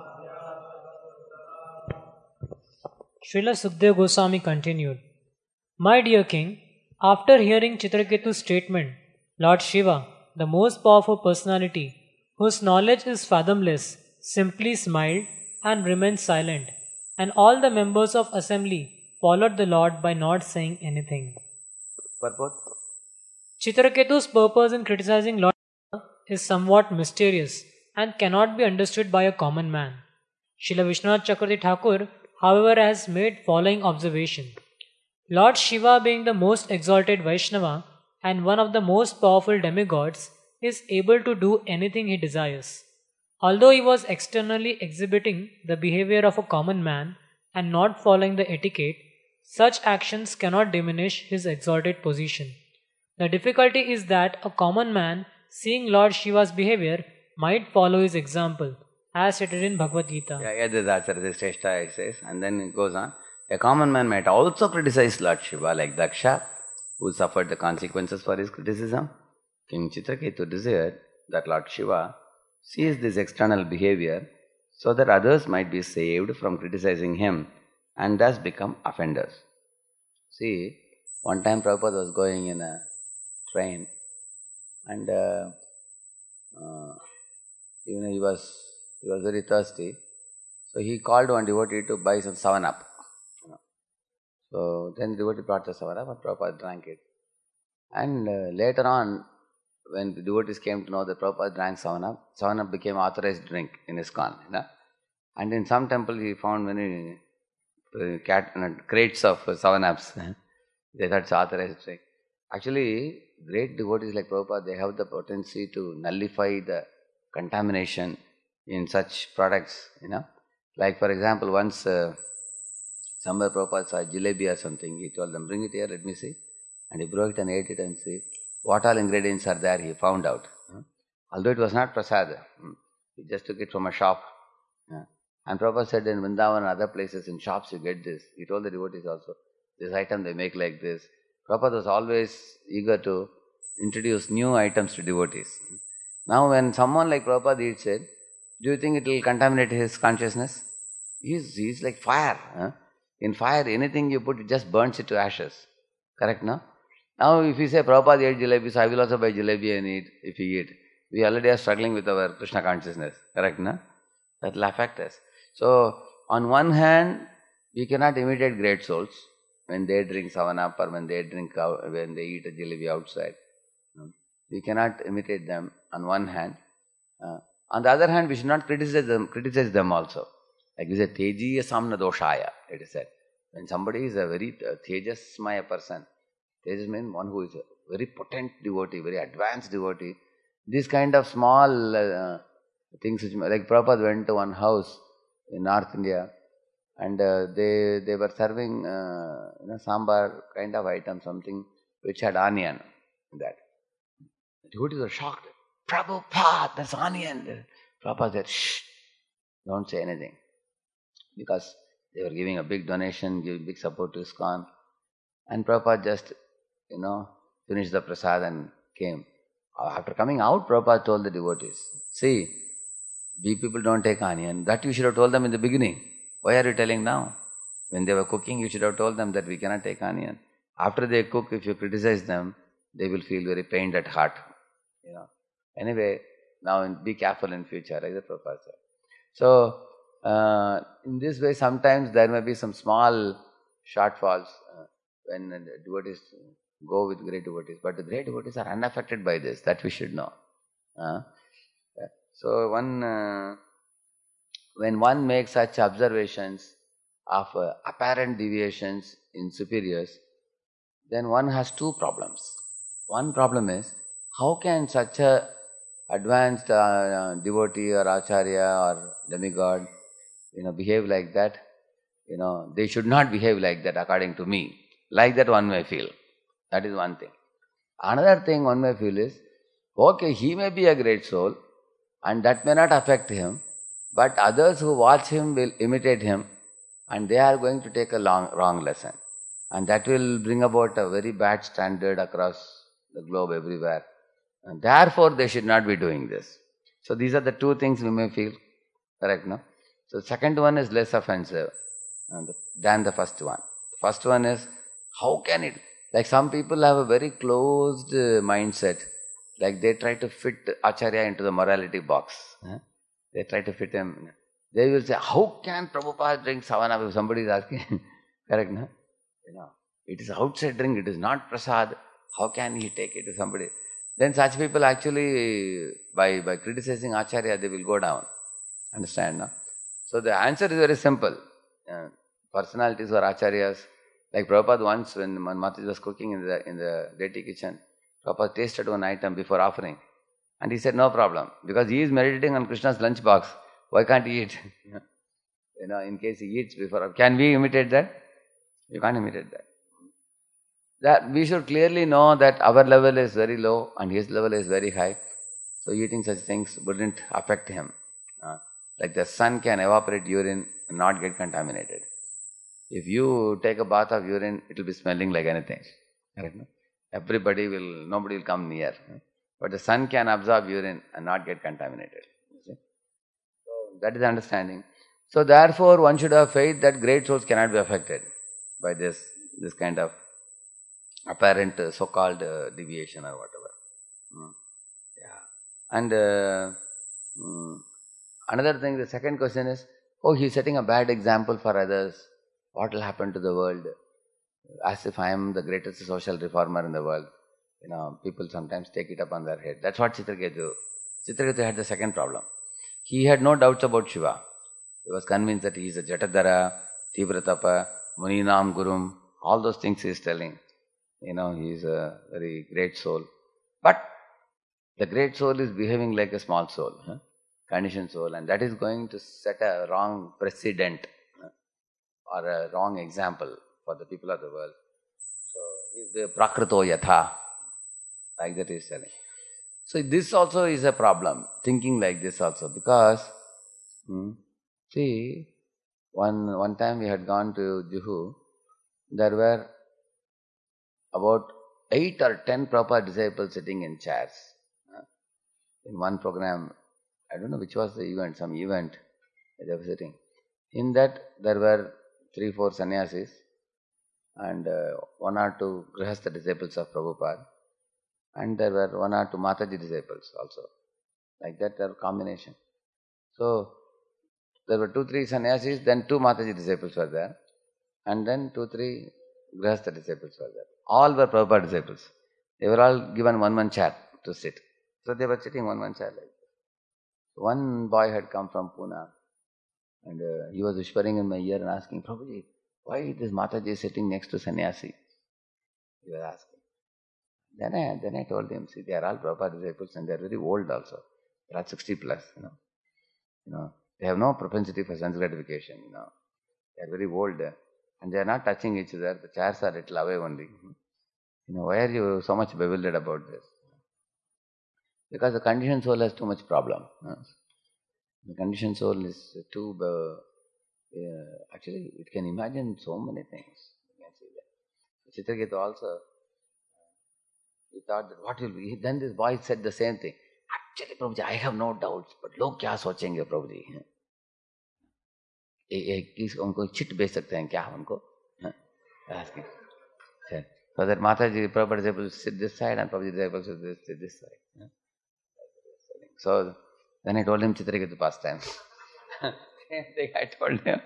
Srila Sukdev Goswami continued, My dear king, after hearing Chitraketu's statement, Lord Shiva, the most powerful personality, whose knowledge is fathomless, simply smiled and remained silent, and all the members of assembly followed the Lord by not saying anything. Purport? Chitraketu's purpose in criticizing Lord Shiva is somewhat mysterious and cannot be understood by a common man. Srila Vishwanath Chakravarti Thakur, however, has made following observation. Lord Shiva, being the most exalted Vaishnava and one of the most powerful demigods, is able to do anything he desires. Although he was externally exhibiting the behavior of a common man and not following the etiquette, such actions cannot diminish his exalted position. The difficulty is that a common man, seeing Lord Shiva's behavior, might follow his example, as stated in Bhagavad Gita. Yeah, yeah, that's what Shrestha says. And then it goes on. A common man might also criticize Lord Shiva, like Daksha, who suffered the consequences for his criticism. King Chitraketu desired that Lord Shiva sees this external behavior so that others might be saved from criticizing him and thus become offenders. See, one time Prabhupada was going in a train and uh, uh, you know, he was he was very thirsty, so he called one devotee to buy some seven up. You know. So then the devotee brought the seven up and Prabhupada drank it. And uh, later on, when the devotees came to know that Prabhupada drank seven up, seven up became authorized drink in ISKCON. You know. And in some temple he found many uh, cat, you know, crates of seven ups. They thought it's authorized drink. Actually, great devotees like Prabhupada, they have the potency to nullify the contamination in such products, you know. Like for example, once uh, somewhere Prabhupada saw jalebi or something, he told them, bring it here, let me see. And he broke it and ate it and see what all ingredients are there, he found out. Hmm. Although it was not prasad, hmm. he just took it from a shop. Yeah. And Prabhupada said in Vrindavan and other places, in shops you get this. He told the devotees also, this item they make like this. Prabhupada was always eager to introduce new items to devotees. Now when someone like Prabhupada eats it, do you think it will contaminate his consciousness? He's, he's like fire. Huh? In fire, anything you put, it just burns it to ashes. Correct, no? Now if you say Prabhupada ate jalebi, so I will also buy jalebi and eat if he eat. We already are struggling with our Krishna consciousness. Correct, no? That will affect us. So on one hand, we cannot imitate great souls when they drink seven up or when they drink when they eat a jalebi outside. We cannot imitate them on one hand. Uh, on the other hand, we should not criticize them, criticize them also. Like we say, Tejiya Samna Doshaya, it is said. When somebody is a very uh, Tejasmaya person, Tejas means one who is a very potent devotee, very advanced devotee. These kind of small uh, things, which, like Prabhupada went to one house in North India and uh, they they were serving uh, you know, sambar kind of item, something which had onion in that. The devotees were shocked. Prabhupada, there's onion. Prabhupada said, shh, don't say anything. Because they were giving a big donation, giving big support to ISKCON. And Prabhupada just, you know, finished the prasad and came. After coming out, Prabhupada told the devotees, see, we people don't take onion. That you should have told them in the beginning. Why are you telling now? When they were cooking, you should have told them that we cannot take onion. After they cook, if you criticize them, they will feel very pained at heart. You know. Anyway, now be careful in future, like the Prabhupada said. So, uh, in this way, sometimes there may be some small shortfalls uh, when the devotees go with great devotees. But the great devotees are unaffected by this, that we should know. Uh, so, one, uh, when one makes such observations of uh, apparent deviations in superiors, then one has two problems. one problem is, how can such a advanced uh, devotee or acharya or demigod, you know, behave like that? You know, they should not behave like that according to me. Like that one may feel. That is one thing. Another thing one may feel is, okay, he may be a great soul and that may not affect him, but others who watch him will imitate him and they are going to take a long, wrong lesson. And that will bring about a very bad standard across the globe everywhere. And therefore, they should not be doing this. So these are the two things we may feel. Correct, no? So second one is less offensive than the first one. The first one is, how can it... Like some people have a very closed uh, mindset. Like they try to fit Acharya into the morality box. Huh? They try to fit him. They will say, how can Prabhupada drink savana if somebody is asking? Correct, no? You know, it is outside drink, it is not prasad. How can he take it to somebody? Then such people actually, by, by criticizing Acharya, they will go down. Understand, no? So the answer is very simple. Uh, personalities or Acharyas, like Prabhupada once, when Mataji was cooking in the in the deity kitchen, Prabhupada tasted one item before offering. And he said, no problem. Because he is meditating on Krishna's lunch box. Why can't he eat? You know, in case he eats before. Can we imitate that? You can't imitate that. That we should clearly know that our level is very low and his level is very high. So eating such things wouldn't affect him. Uh, like the sun can evaporate urine and not get contaminated. If you take a bath of urine, it will be smelling like anything. Correct, no? Everybody will, nobody will come near. But the sun can absorb urine and not get contaminated. You see? So that is understanding. So therefore, one should have faith that great souls cannot be affected by this, this kind of apparent uh, so-called uh, deviation or whatever. Mm. Yeah. And uh, mm, another thing, the second question is, oh, he is setting a bad example for others. What will happen to the world? As if I am the greatest social reformer in the world. You know, people sometimes take it up on their head. That's what Chitraketu. Chitraketu had the second problem. He had no doubts about Shiva. He was convinced that he is a Jatadhara, Tivratapa, Muninam Gurum, all those things he is telling. You know, he is a very great soul. But the great soul is behaving like a small soul, huh? Conditioned soul, and that is going to set a wrong precedent huh? or a wrong example for the people of the world. So, he is the Prakrito Yatha, like that he is telling. So, this also is a problem, thinking like this also, because, hmm, see, one, one time we had gone to Juhu, there were about eight or ten proper disciples sitting in chairs. Uh, in one program, I don't know which was the event, some event they were sitting. In that, there were three, four sannyasis and uh, one or two Grihastha disciples of Prabhupada, and there were one or two Mataji disciples also. Like that, there were combination. So, there were two, three sannyasis, then two Mataji disciples were there, and then two, three Grihastha disciples were there. All were Prabhupada disciples. They were all given one one chair to sit. So they were sitting one one chair like that. One boy had come from Pune and uh, he was whispering in my ear and asking, Prabhuji, why this Mataji is sitting next to sannyasi? He was asking. Then I, then I told him, see, they are all Prabhupada disciples and they are very old also. They are sixty plus, you know. You know, they have no propensity for sense gratification, you know. They are very old. And they are not touching each other. The chairs are a little away only. You know, why are you so much bewildered about this? Because the conditioned soul has too much problem. The conditioned soul is too, uh, uh, actually it can imagine so many things. You can see that. Chitraketu also, he thought that what will be, then this boy said the same thing. Actually, Prabhuji, I have no doubts, but log kya sochenge, Prabhuji? उनको chit बेच सकते हैं क्या उनको? Asking. So that Mataji, Prabhupada disciples sit this side and Prabhuji disciples sit this, this side. So then I told him Chitraketu pastime. Same thing I told him.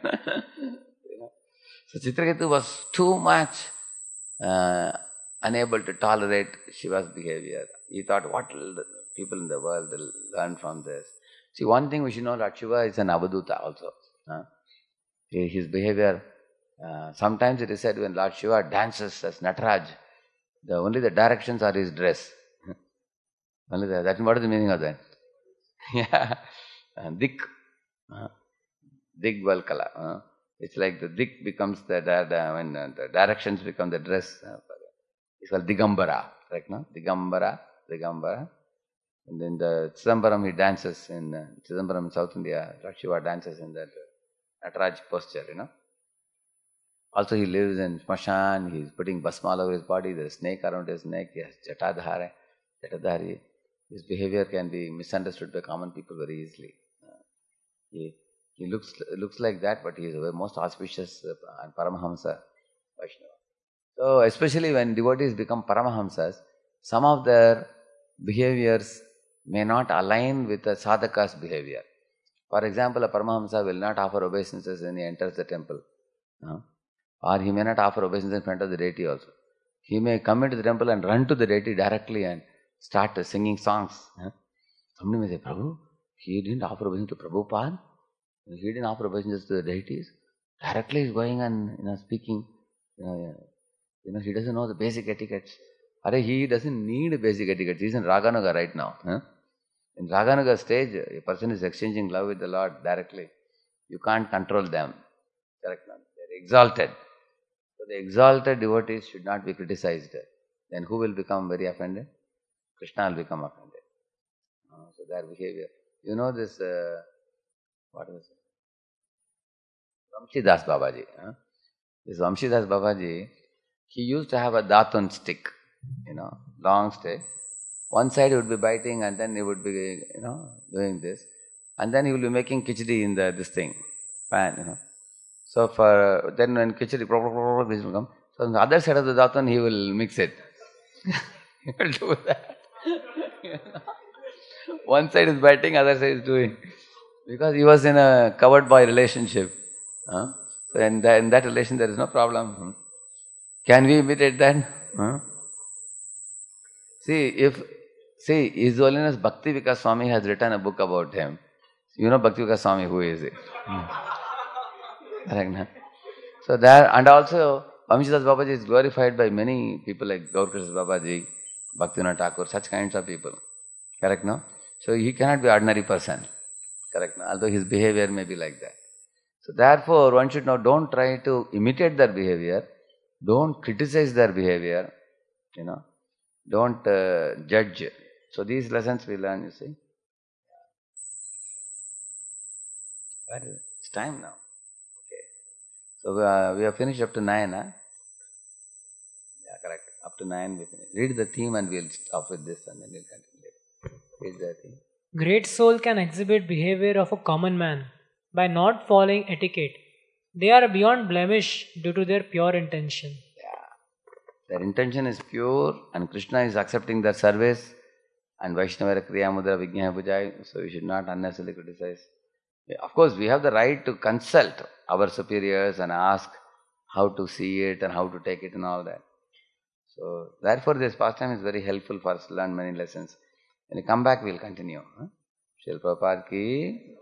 So Chitraketu was too much uh, unable to tolerate Shiva's behavior. He thought, what will the people in the world will learn from this? See, one thing we should know, that Shiva is an Avaduta also. Huh? His behavior, uh, sometimes it is said when Lord Shiva dances as Nataraj, The only the directions are his dress. Only the, that. What is the meaning of that? Yeah, dik, uh, dik valkala. Uh, it's like the dik becomes the, the, the when uh, the directions become the dress. Uh, it's called Digambara, right? No, Digambara, Digambara. And then the Chidambaram, he dances in uh, Chidambaram in South India. Shiva dances in that uh, Nataraj posture, you know. Also, he lives in Smashan. He's putting basma all over his body. There's a snake around his neck. He has jatadhara, jatadhari. His behavior can be misunderstood by common people very easily. Uh, he he looks looks like that, but he is the most auspicious uh, and Paramahamsa Vaishnava. So, especially when devotees become Paramahamsas, some of their behaviors may not align with a sadhaka's behavior. For example, a Paramahamsa will not offer obeisances when he enters the temple. Uh, or he may not offer obeisance in front of the deity also. He may come into the temple and run to the deity directly and start uh, singing songs. Uh. Somebody may say, Prabhu, he didn't offer obeisance to Prabhupada. He didn't offer obeisances to the deities. Directly he's going and you know, speaking. You know, you know, he doesn't know the basic etiquettes. Are he doesn't need basic etiquette. He's in Raganuga right now. Huh? In Raganuga stage, a person is exchanging love with the Lord directly. You can't control them. Correct? They're exalted. So the exalted devotees should not be criticized. Then who will become very offended? Krishna will become offended. Uh, so their behavior. You know this, uh, what was it? Vamshidas Babaji. Huh? This Vamshidas Babaji, he used to have a datun stick. You know, long stick. One side he would be biting and then he would be, you know, doing this. And then he will be making khichdi in the, this thing, pan, you know. So for, then when khichdi, this will come. So on the other side of the datun, he will mix it. He will do that. You know? One side is biting, other side is doing. Because he was in a covered boy relationship. Huh? So in that, in that relation there is no problem. Can we imitate that? Huh? See, if, see, His Holiness Bhakti Vikas Swami has written a book about him. You know Bhakti Vikas Swami, who is it? Correct, so there, and also, Vamshidas Babaji is glorified by many people like Gaurakrishna Babaji, Bhaktivinoda Thakur, such kinds of people. Correct, no? So he cannot be an ordinary person. Correct, no? Although his behavior may be like that. So therefore, one should know, don't try to imitate their behavior. Don't criticize their behavior. You know. Don't uh, judge. So these lessons we learn, you see. Where is it? It's time now. Okay. So uh, we have finished up to nine, huh? Yeah, correct. Up to nine we finish. Read the theme and we'll stop with this and then we'll continue. Read the theme. Great soul can exhibit behavior of a common man by not following etiquette. They are beyond blemish due to their pure intention. Their intention is pure and Krishna is accepting their service and Vaishnava Kriya Mudra Vijnaya Pujai, so we should not unnecessarily criticize. Of course, we have the right to consult our superiors and ask how to see it and how to take it and all that. So, therefore this pastime is very helpful for us to learn many lessons. When we come back, we will continue. Huh? Srila Prabhupada ki